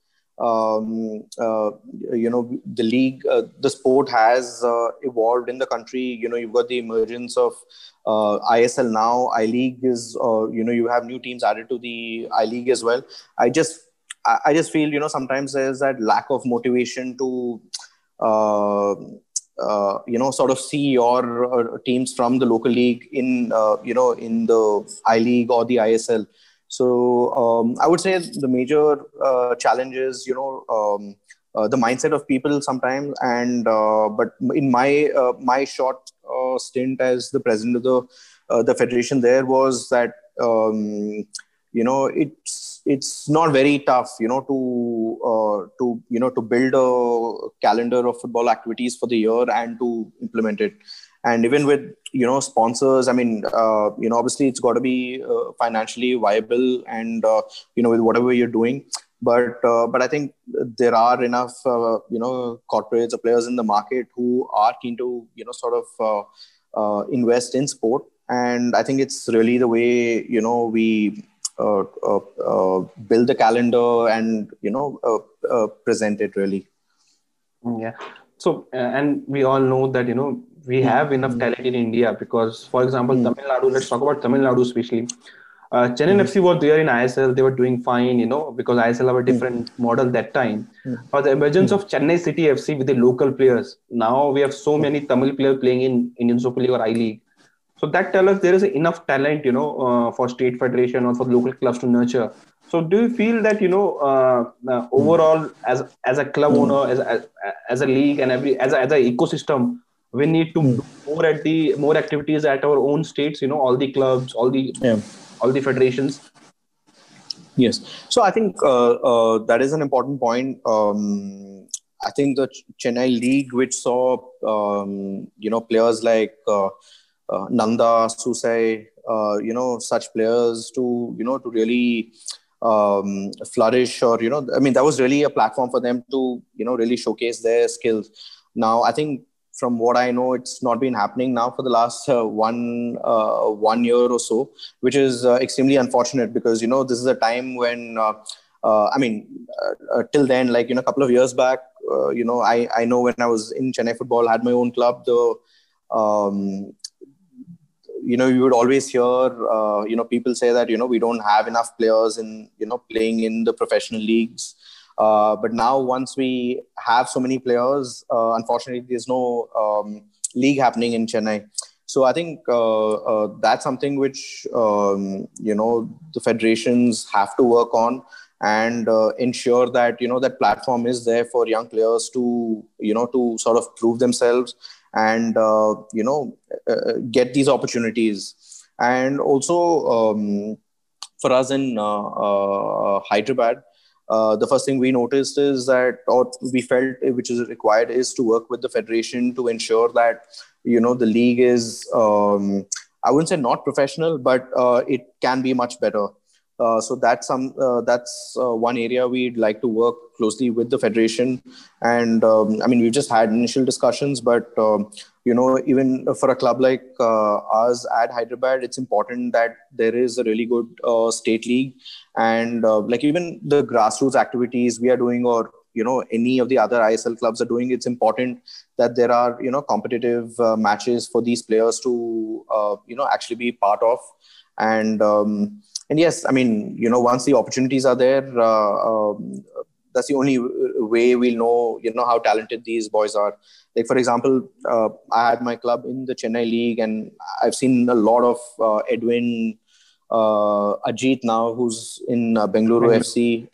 The league, the sport has evolved in the country. You've got the emergence of ISL now. I League is, you have new teams added to the I League as well. I just, I just feel, sometimes there's that lack of motivation to, sort of see your teams from the local league in, in the I League or the ISL. So I would say the major challenge is, the mindset of people sometimes. And but in my short stint as the president of the federation, there was that it's not very tough, to build a calendar of football activities for the year and to implement it. And even with sponsors, I mean, obviously it's got to be financially viable, and with whatever you're doing. But I think there are enough corporates or players in the market who are keen to sort of invest in sport. And I think it's really the way we build the calendar and present it really. Yeah. So, and we all know that, we have enough talent in India because, for example, Tamil Nadu, let's talk about Tamil Nadu especially. Chennai FC were there in ISL, they were doing fine, because ISL have a different model that time. But the emergence of Chennai City FC with the local players, now we have so many Tamil players playing in Indian Super League or I League. So that tells us there is enough talent, for state federation or for local clubs to nurture. So do you feel that overall as a club owner, as a league and as a ecosystem, we need to do more activities at our own states, all the clubs, all the federations? Yes. So I think that is an important point. I think the Chennai League, which saw players like Nanda, Susai, such players to to really flourish, or I mean, that was really a platform for them to really showcase their skills. Now I think from what I know, it's not been happening now for the last 1 year or so, which is extremely unfortunate, because this is a time when I mean, till then, like a couple of years back, I know when I was in Chennai football, I had my own club. You would always hear people say that we don't have enough players in playing in the professional leagues. But now, once we have so many players, unfortunately, there's no league happening in Chennai. So I think that's something which the federations have to work on, and ensure that that platform is there for young players to to sort of prove themselves, and get these opportunities. And also, for us in Hyderabad, the first thing we noticed is that, or we felt which is required, is to work with the federation to ensure that the league is, I wouldn't say not professional, but it can be much better. So that's one area we'd like to work closely with the federation. And I mean, we've just had initial discussions, but even for a club like ours at Hyderabad, it's important that there is a really good state league, and like even the grassroots activities we are doing, or any of the other ISL clubs are doing. It's important that there are competitive matches for these players to actually be part of. And yes, I mean, once the opportunities are there, that's the only way we'll know how talented these boys are. Like, for example, I had my club in the Chennai League, and I've seen a lot of Edwin, Ajit now, who's in Bengaluru FC,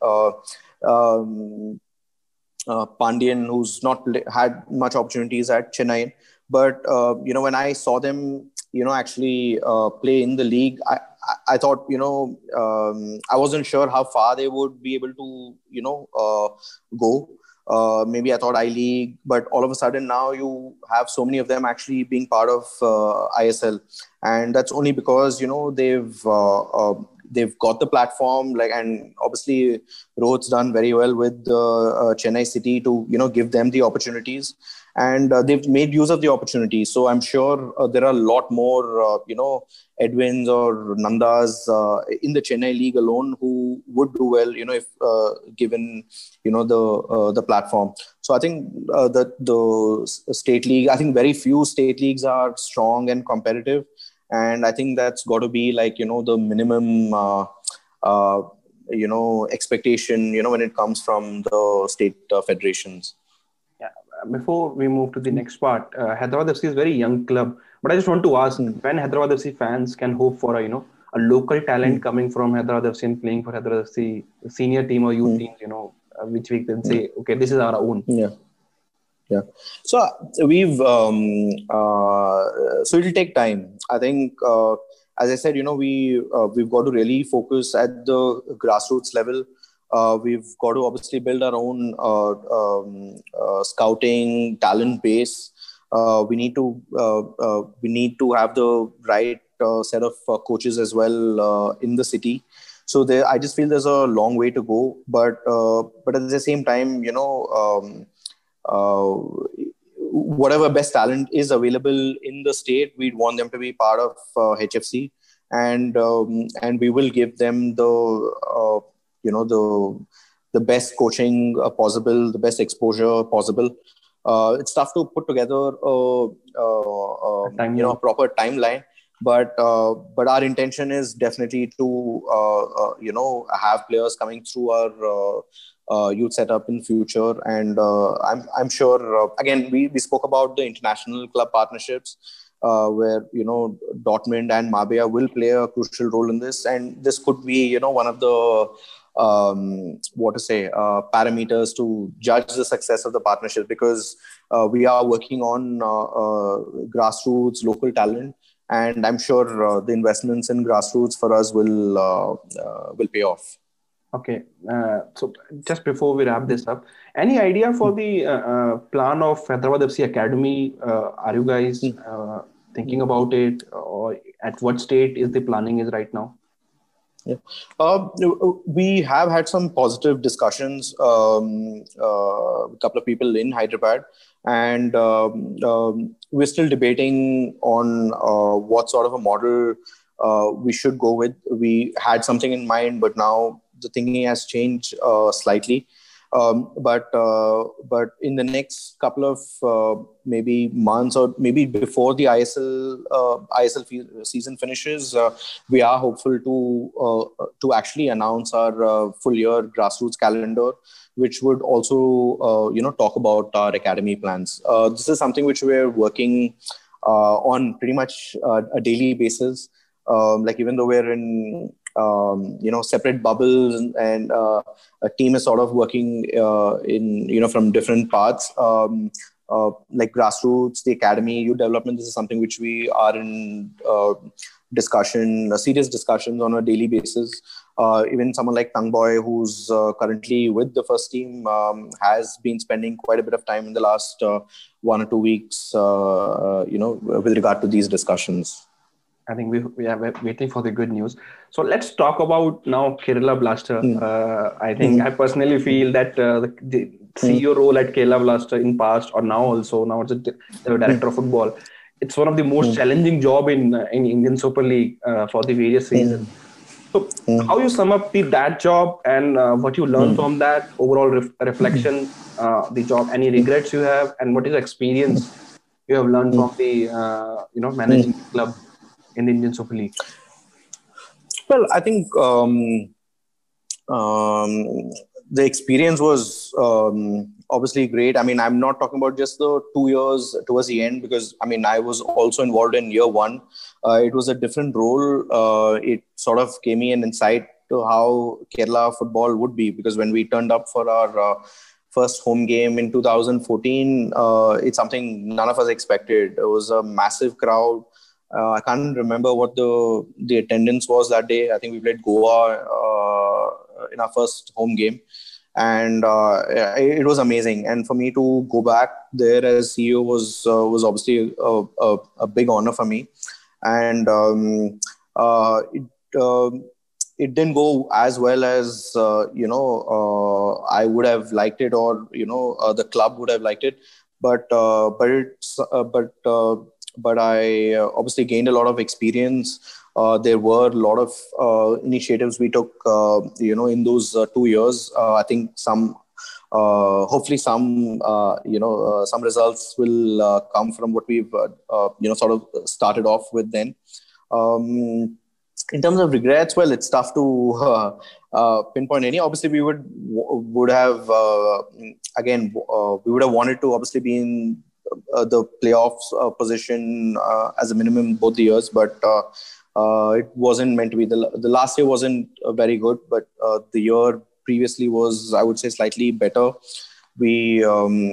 Pandian, who's not had much opportunities at Chennai. But, when I saw them, actually play in the league, I thought, I wasn't sure how far they would be able to, go. Maybe I thought I-League, but all of a sudden now you have so many of them actually being part of ISL. And that's only because, they've got the platform, and obviously Rohit's done very well with Chennai City to, give them the opportunities. And they've made use of the opportunity. So I'm sure there are a lot more, Edwins or Nandas in the Chennai League alone who would do well, if given, the platform. So I think the state league, I think very few state leagues are strong and competitive. And I think that's got to be the minimum, expectation, when it comes from the state federations. Before we move to the next part, Hyderabad FC is a very young club, but I just want to ask when Hyderabad FC fans can hope for a local talent coming from Hyderabad FC and playing for Hyderabad FC senior team or youth teams, which we can say, okay, this is our own. Yeah. So we've so it'll take time. I think, as I said, we've got to really focus at the grassroots level. We've got to obviously build our own scouting talent base. We need to have the right set of coaches as well in the city. So I just feel there's a long way to go. But at the same time, whatever best talent is available in the state, we'd want them to be part of HFC, and we will give them the the best coaching possible, the best exposure possible. It's tough to put together a proper timeline, but our intention is definitely to have players coming through our youth setup in future. And I'm sure again we spoke about the international club partnerships, where Dortmund and Marbella will play a crucial role in this, and this could be one of the parameters to judge the success of the partnership, because we are working on grassroots local talent, and I'm sure the investments in grassroots for us will pay off. Okay, so just before we wrap this up, any idea for the plan of Hyderabad FC Academy? Are you guys thinking about it, or at what state is the planning is right now? Yeah, we have had some positive discussions. A couple of people in Hyderabad, and we're still debating on what sort of a model we should go with. We had something in mind, but now the thinking has changed slightly. But in the next couple of maybe months, or maybe before the ISL season finishes, we are hopeful to actually announce our full year grassroots calendar, which would also talk about our academy plans. This is something which we're working on pretty much a daily basis. Even though we're in separate bubbles, and a team is sort of working in from different parts. like grassroots, the academy, youth development. This is something which we are in serious discussions on a daily basis. Even someone like Tangboy, who's currently with the first team, has been spending quite a bit of time in the last 1 or 2 weeks, with regard to these discussions. I think we are waiting for the good news. So let's talk about now Kerala Blaster. I think I personally feel that the CEO role at Kerala Blaster in past or now also, now it's the director of football. It's one of the most challenging job in Indian Super League for the various seasons. So how you sum up that job and what you learn from that overall reflection, the job, any regrets you have, and what is the experience you have learned from the managing the club in the Indian Super League? Well, I think the experience was obviously great. I mean, I'm not talking about just the 2 years towards the end, because I mean, I was also involved in year one. It was a different role. It sort of gave me an insight to how Kerala football would be, because when we turned up for our first home game in 2014, it's something none of us expected. It was a massive crowd. I can't remember what the attendance was that day. I think we played Goa in our first home game, and it was amazing. And for me to go back there as CEO was obviously a big honor for me. And it didn't go as well as I would have liked it, or the club would have liked it. But I obviously gained a lot of experience. There were a lot of initiatives we took, in those 2 years. I think hopefully some results will come from what we've, sort of started off with then. In terms of regrets, well, it's tough to pinpoint any. Obviously, we would have we would have wanted to obviously be in the playoffs position as a minimum both the years, but it wasn't meant to be. The last year wasn't very good, but the year previously was, I would say, slightly better. We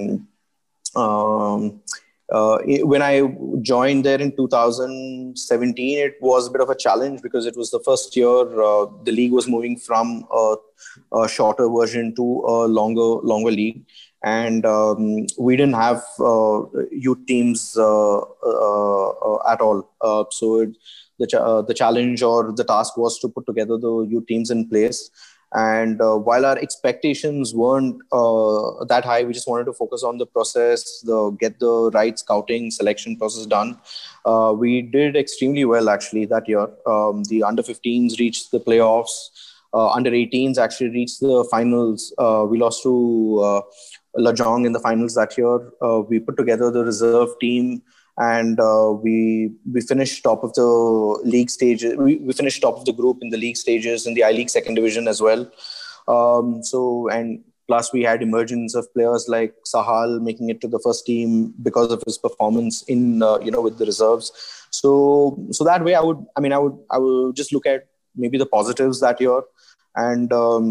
when I joined there in 2017, it was a bit of a challenge because it was the first year the league was moving from a shorter version to a longer league. And we didn't have youth teams at all. So the challenge or the task was to put together the youth teams in place. And while our expectations weren't that high, we just wanted to focus on the process, get the right scouting selection process done. We did extremely well actually that year. The under 15s reached the playoffs. Under 18s actually reached the finals. We lost to Lajong in the finals that year. We put together the reserve team, and we finished top of the league stage. We finished top of the group in the league stages in the I-League second division as well. And plus we had emergence of players like Sahal making it to the first team because of his performance in with the reserves. So that way I would just look at maybe the positives that year, and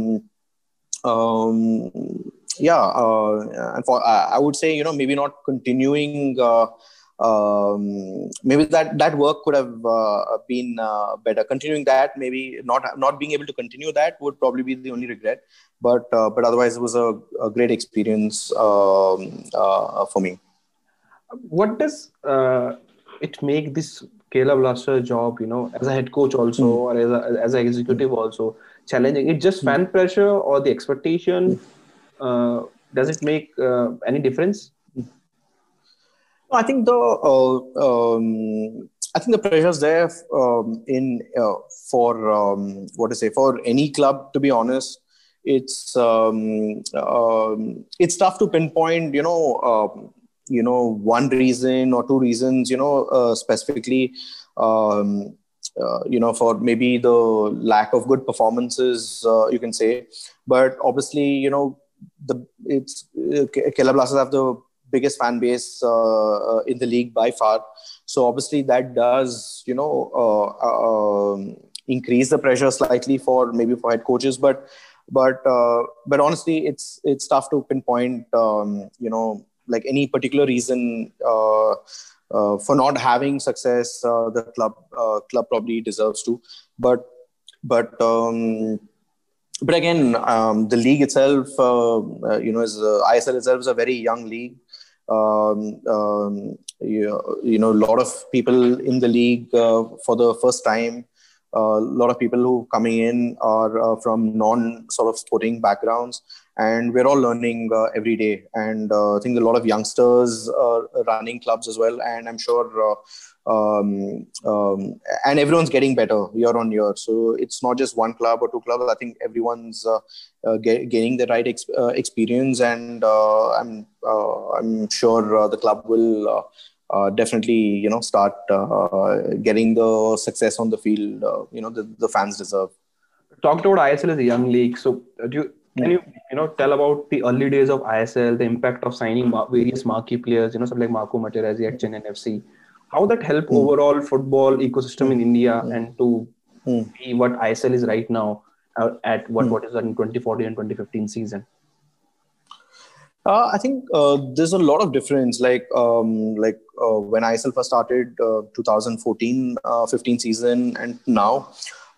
I would say maybe not continuing. Maybe that work could have been better. Continuing that, maybe not being able to continue that would probably be the only regret. But otherwise, it was a great experience for me. What does it make this Kerala Blaster job, as a head coach also, or as an executive also, challenging? It's just fan pressure or the expectation? Does it make any difference? I think the pressure is there for any club. To be honest, it's tough to pinpoint. One reason or two reasons. Specifically. For maybe the lack of good performances, you can say, but obviously, Kerala Blasters have the biggest fan base in the league by far. So obviously that does, increase the pressure slightly for head coaches, but honestly, it's tough to pinpoint, like any particular reason for not having success, the club probably deserves to. But but um, but again, the league itself, is ISL itself is a very young league. A lot of people in the league for the first time. A lot of people who coming in are from non sort of sporting backgrounds, and we're all learning every day. And I think a lot of youngsters are running clubs as well, and I'm sure. And everyone's getting better year on year. So it's not just one club or two clubs. I think everyone's gaining the right experience, and I'm sure the club will definitely start getting the success on the field. The fans deserve. Talked about ISL as a young league. So can you tell about the early days of ISL, the impact of signing various marquee players, something like Marco Materazzi at Chennai FC, how that helped overall football ecosystem in India and to be what ISL is right now at what is that in 2014 and 2015 season? I think there's a lot of difference. Like when ISL first started, 2014-15 season, and now.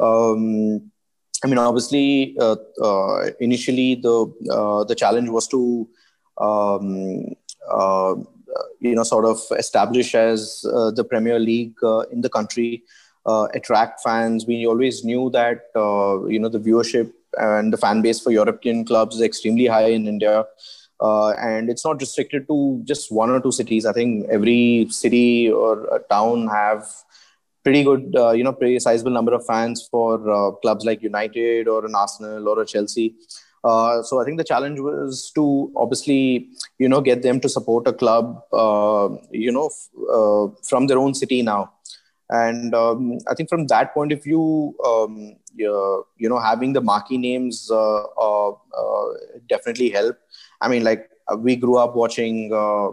Obviously, initially the challenge was to, sort of establish as the Premier League in the country, attract fans. We always knew that the viewership and the fan base for European clubs is extremely high in India. And it's not restricted to just one or two cities. I think every city or a town have pretty good, pretty sizable number of fans for clubs like United or an Arsenal or a Chelsea. So I think the challenge was to obviously, get them to support a club, from their own city now. And I think from that point of view, having the marquee names definitely help. We grew up watching,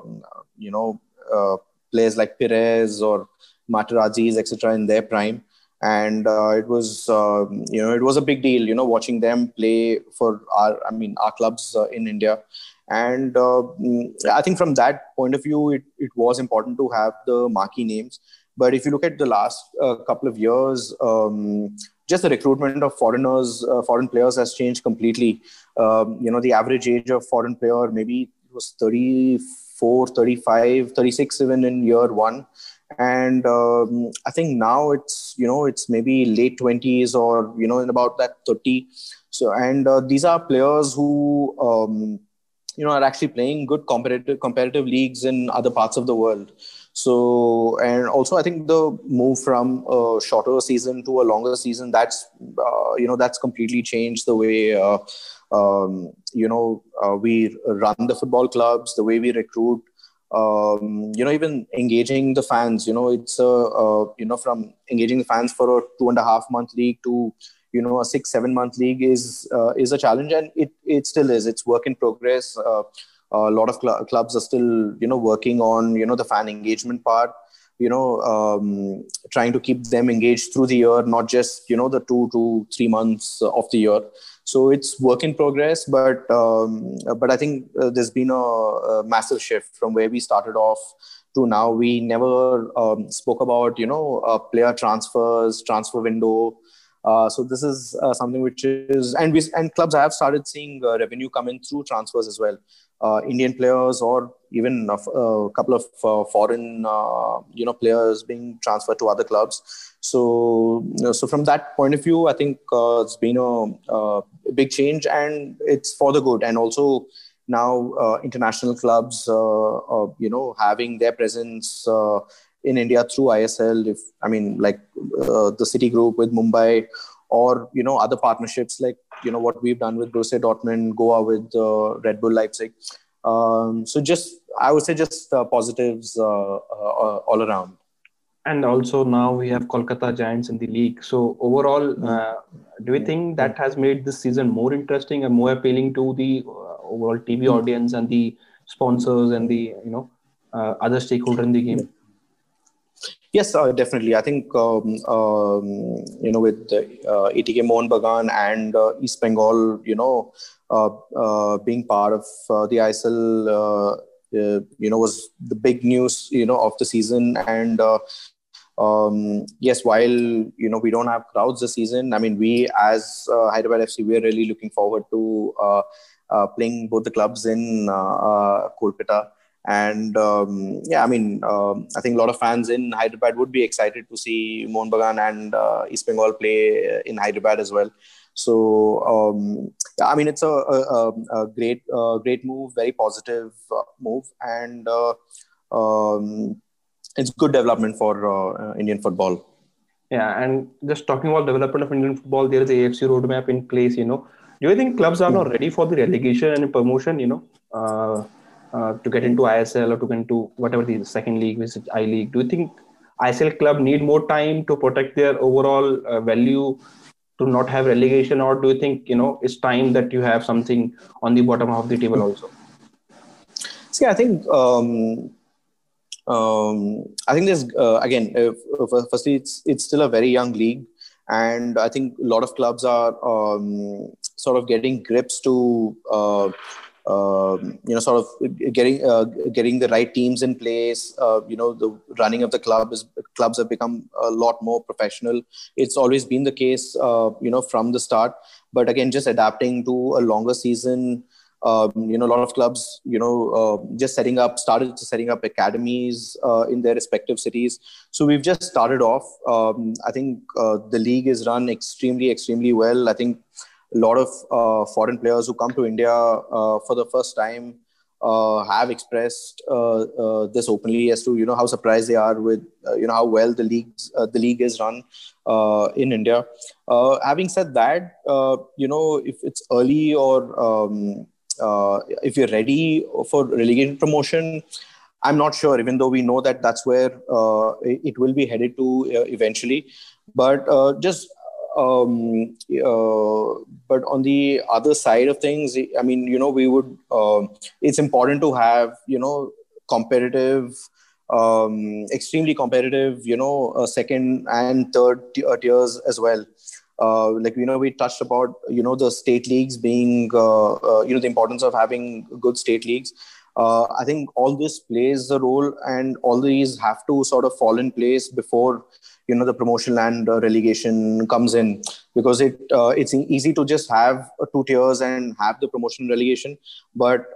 players like Perez or Materazzis, etc., in their prime, and it was a big deal, watching them play for our clubs in India. And I think from that point of view, it was important to have the marquee names. But if you look at the last couple of years, just the recruitment of foreign players has changed completely. The average age of foreign player maybe it was 34, 35, 36 even in year one. And I think now it's maybe late 20s or in about that 30. So and these are players who are actually playing good competitive leagues in other parts of the world. So, and also I think the move from a shorter season to a longer season, that's completely changed the way we run the football clubs, the way we recruit. Even engaging the fans, it's from engaging the fans for a 2.5-month league to, a 6-7 month league is a challenge, and it still is. It's work in progress. A lot of clubs are still, working on, the fan engagement part, trying to keep them engaged through the year, not just, the 2 to 3 months of the year. So it's work in progress, but I think there's been a massive shift from where we started off to now. We never spoke about, player transfers, transfer window. So this is something which is, and clubs have started seeing revenue come in through transfers as well. Indian players or even a couple of foreign, players being transferred to other clubs. So from that point of view, I think it's been a big change, and it's for the good. And also now international clubs, having their presence in India through ISL. The City Group with Mumbai, or other partnerships like what we've done with Borussia Dortmund, Goa with Red Bull Leipzig. So I would say positives all around. And also now we have Kolkata Giants in the league. So overall, do you think that has made this season more interesting and more appealing to the overall TV audience and the sponsors and the other stakeholder in the game? Yes, definitely. I think with ATK Mohun Bagan and East Bengal, being part of the ISL was the big news, of the season. And yes, while we don't have crowds this season, I mean, we as Hyderabad FC, we're really looking forward to playing both the clubs in Kolkata. And yeah, I mean, I think a lot of fans in Hyderabad would be excited to see Mohun Bagan and East Bengal play in Hyderabad as well. So yeah, I mean, it's a great move, very positive move, and it's good development for Indian football. Yeah, and just talking about development of Indian football, there is a AFC roadmap in place. Do you think clubs are not ready for the relegation and promotion? To get into ISL or to get into whatever the second league, which is I League. Do you think ISL club need more time to protect their overall value to not have relegation, or do you think it's time that you have something on the bottom of the table also? See, I think there's again. Firstly, it's still a very young league, and I think a lot of clubs are sort of getting grips to sort of getting the right teams in place. The running of the clubs have become a lot more professional. It's always been the case, from the start. But again, just adapting to a longer season. A lot of clubs, just started setting up academies in their respective cities. So we've just started off. I think the league is run extremely, extremely well. I think a lot of foreign players who come to India for the first time have expressed this openly as to how surprised they are with how well the league is run in India. Having said that, if it's early or if you're ready for relegation promotion, I'm not sure, even though we know that that's where it will be headed to eventually. But but on the other side of things, I mean, we would, it's important to have, competitive, extremely competitive, second and third tiers as well. We touched about, the state leagues being, the importance of having good state leagues. I think all this plays a role, and all these have to sort of fall in place before, the promotion and relegation comes in, because it's easy to just have two tiers and have the promotion relegation. But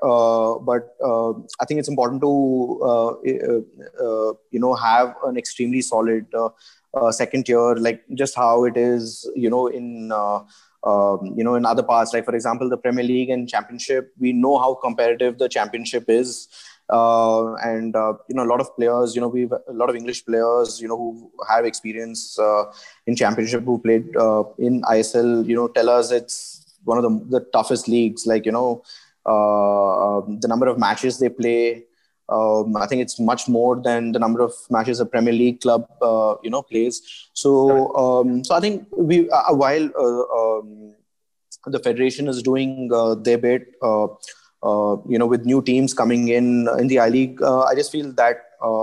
I think it's important to, have an extremely solid second tier, like just how it is, in other parts, like for example, the Premier League and Championship. We know how competitive the Championship is. And a lot of players, we've a lot of English players, who have experience in Championship, who played in ISL, tell us it's one of the toughest leagues. Like, the number of matches they play, I think it's much more than the number of matches a Premier League club, plays. So I think while the federation is doing their bit, with new teams coming in the I League, I just feel that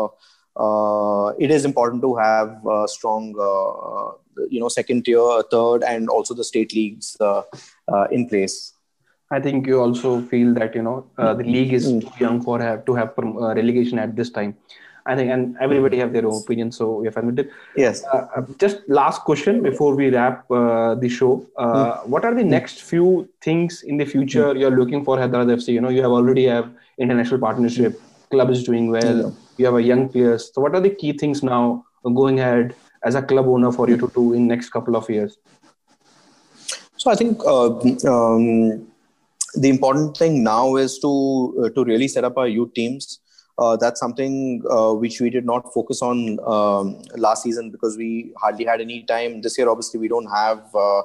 it is important to have strong, second tier, third, and also the state leagues in place. I think you also feel that the league is too young to have relegation at this time. I think, and everybody have their own opinion, so we have admitted. Yes. Just last question before we wrap the show. What are the next few things in the future you're looking for Hyderabad FC? You already have international partnership. Club is doing well. You have a young players. So what are the key things now going ahead as a club owner for you to do in next couple of years? So I think the important thing now is to really set up our youth teams. That's something which we did not focus on last season because we hardly had any time. This year, obviously, we don't have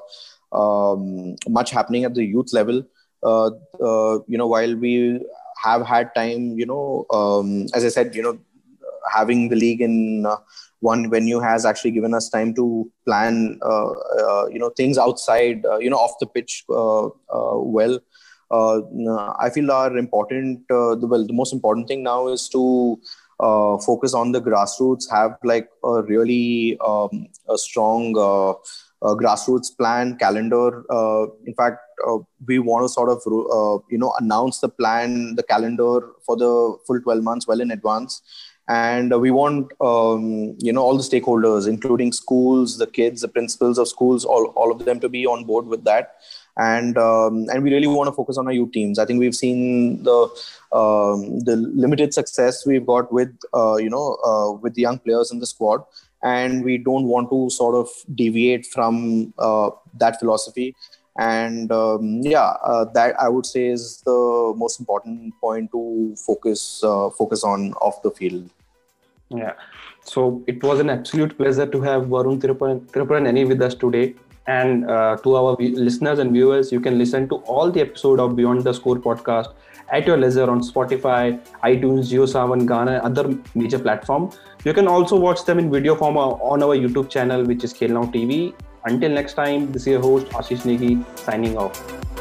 much happening at the youth level. While we have had time, as I said, having the league in one venue has actually given us time to plan, things outside, off the pitch well. I feel are important. The most important thing now is to focus on the grassroots, have like a really a strong grassroots plan, calendar. In fact, we want to sort of announce the plan, the calendar for the full 12 months well in advance. And we want all the stakeholders, including schools, the kids, the principals of schools, all of them to be on board with that. And we really want to focus on our youth teams. I think we've seen the limited success we've got with with the young players in the squad, and we don't want to sort of deviate from that philosophy. And that I would say is the most important point to focus on off the field. Yeah. So it was an absolute pleasure to have Varun Thirupuraneni with us today. And to our listeners and viewers, you can listen to all the episode of Beyond the Score podcast at your leisure on Spotify, iTunes, JioSaavn, Gaana, and other major platforms. You can also watch them in video form on our YouTube channel, which is Khelna TV. Until next time, this is your host Ashish Negi signing off.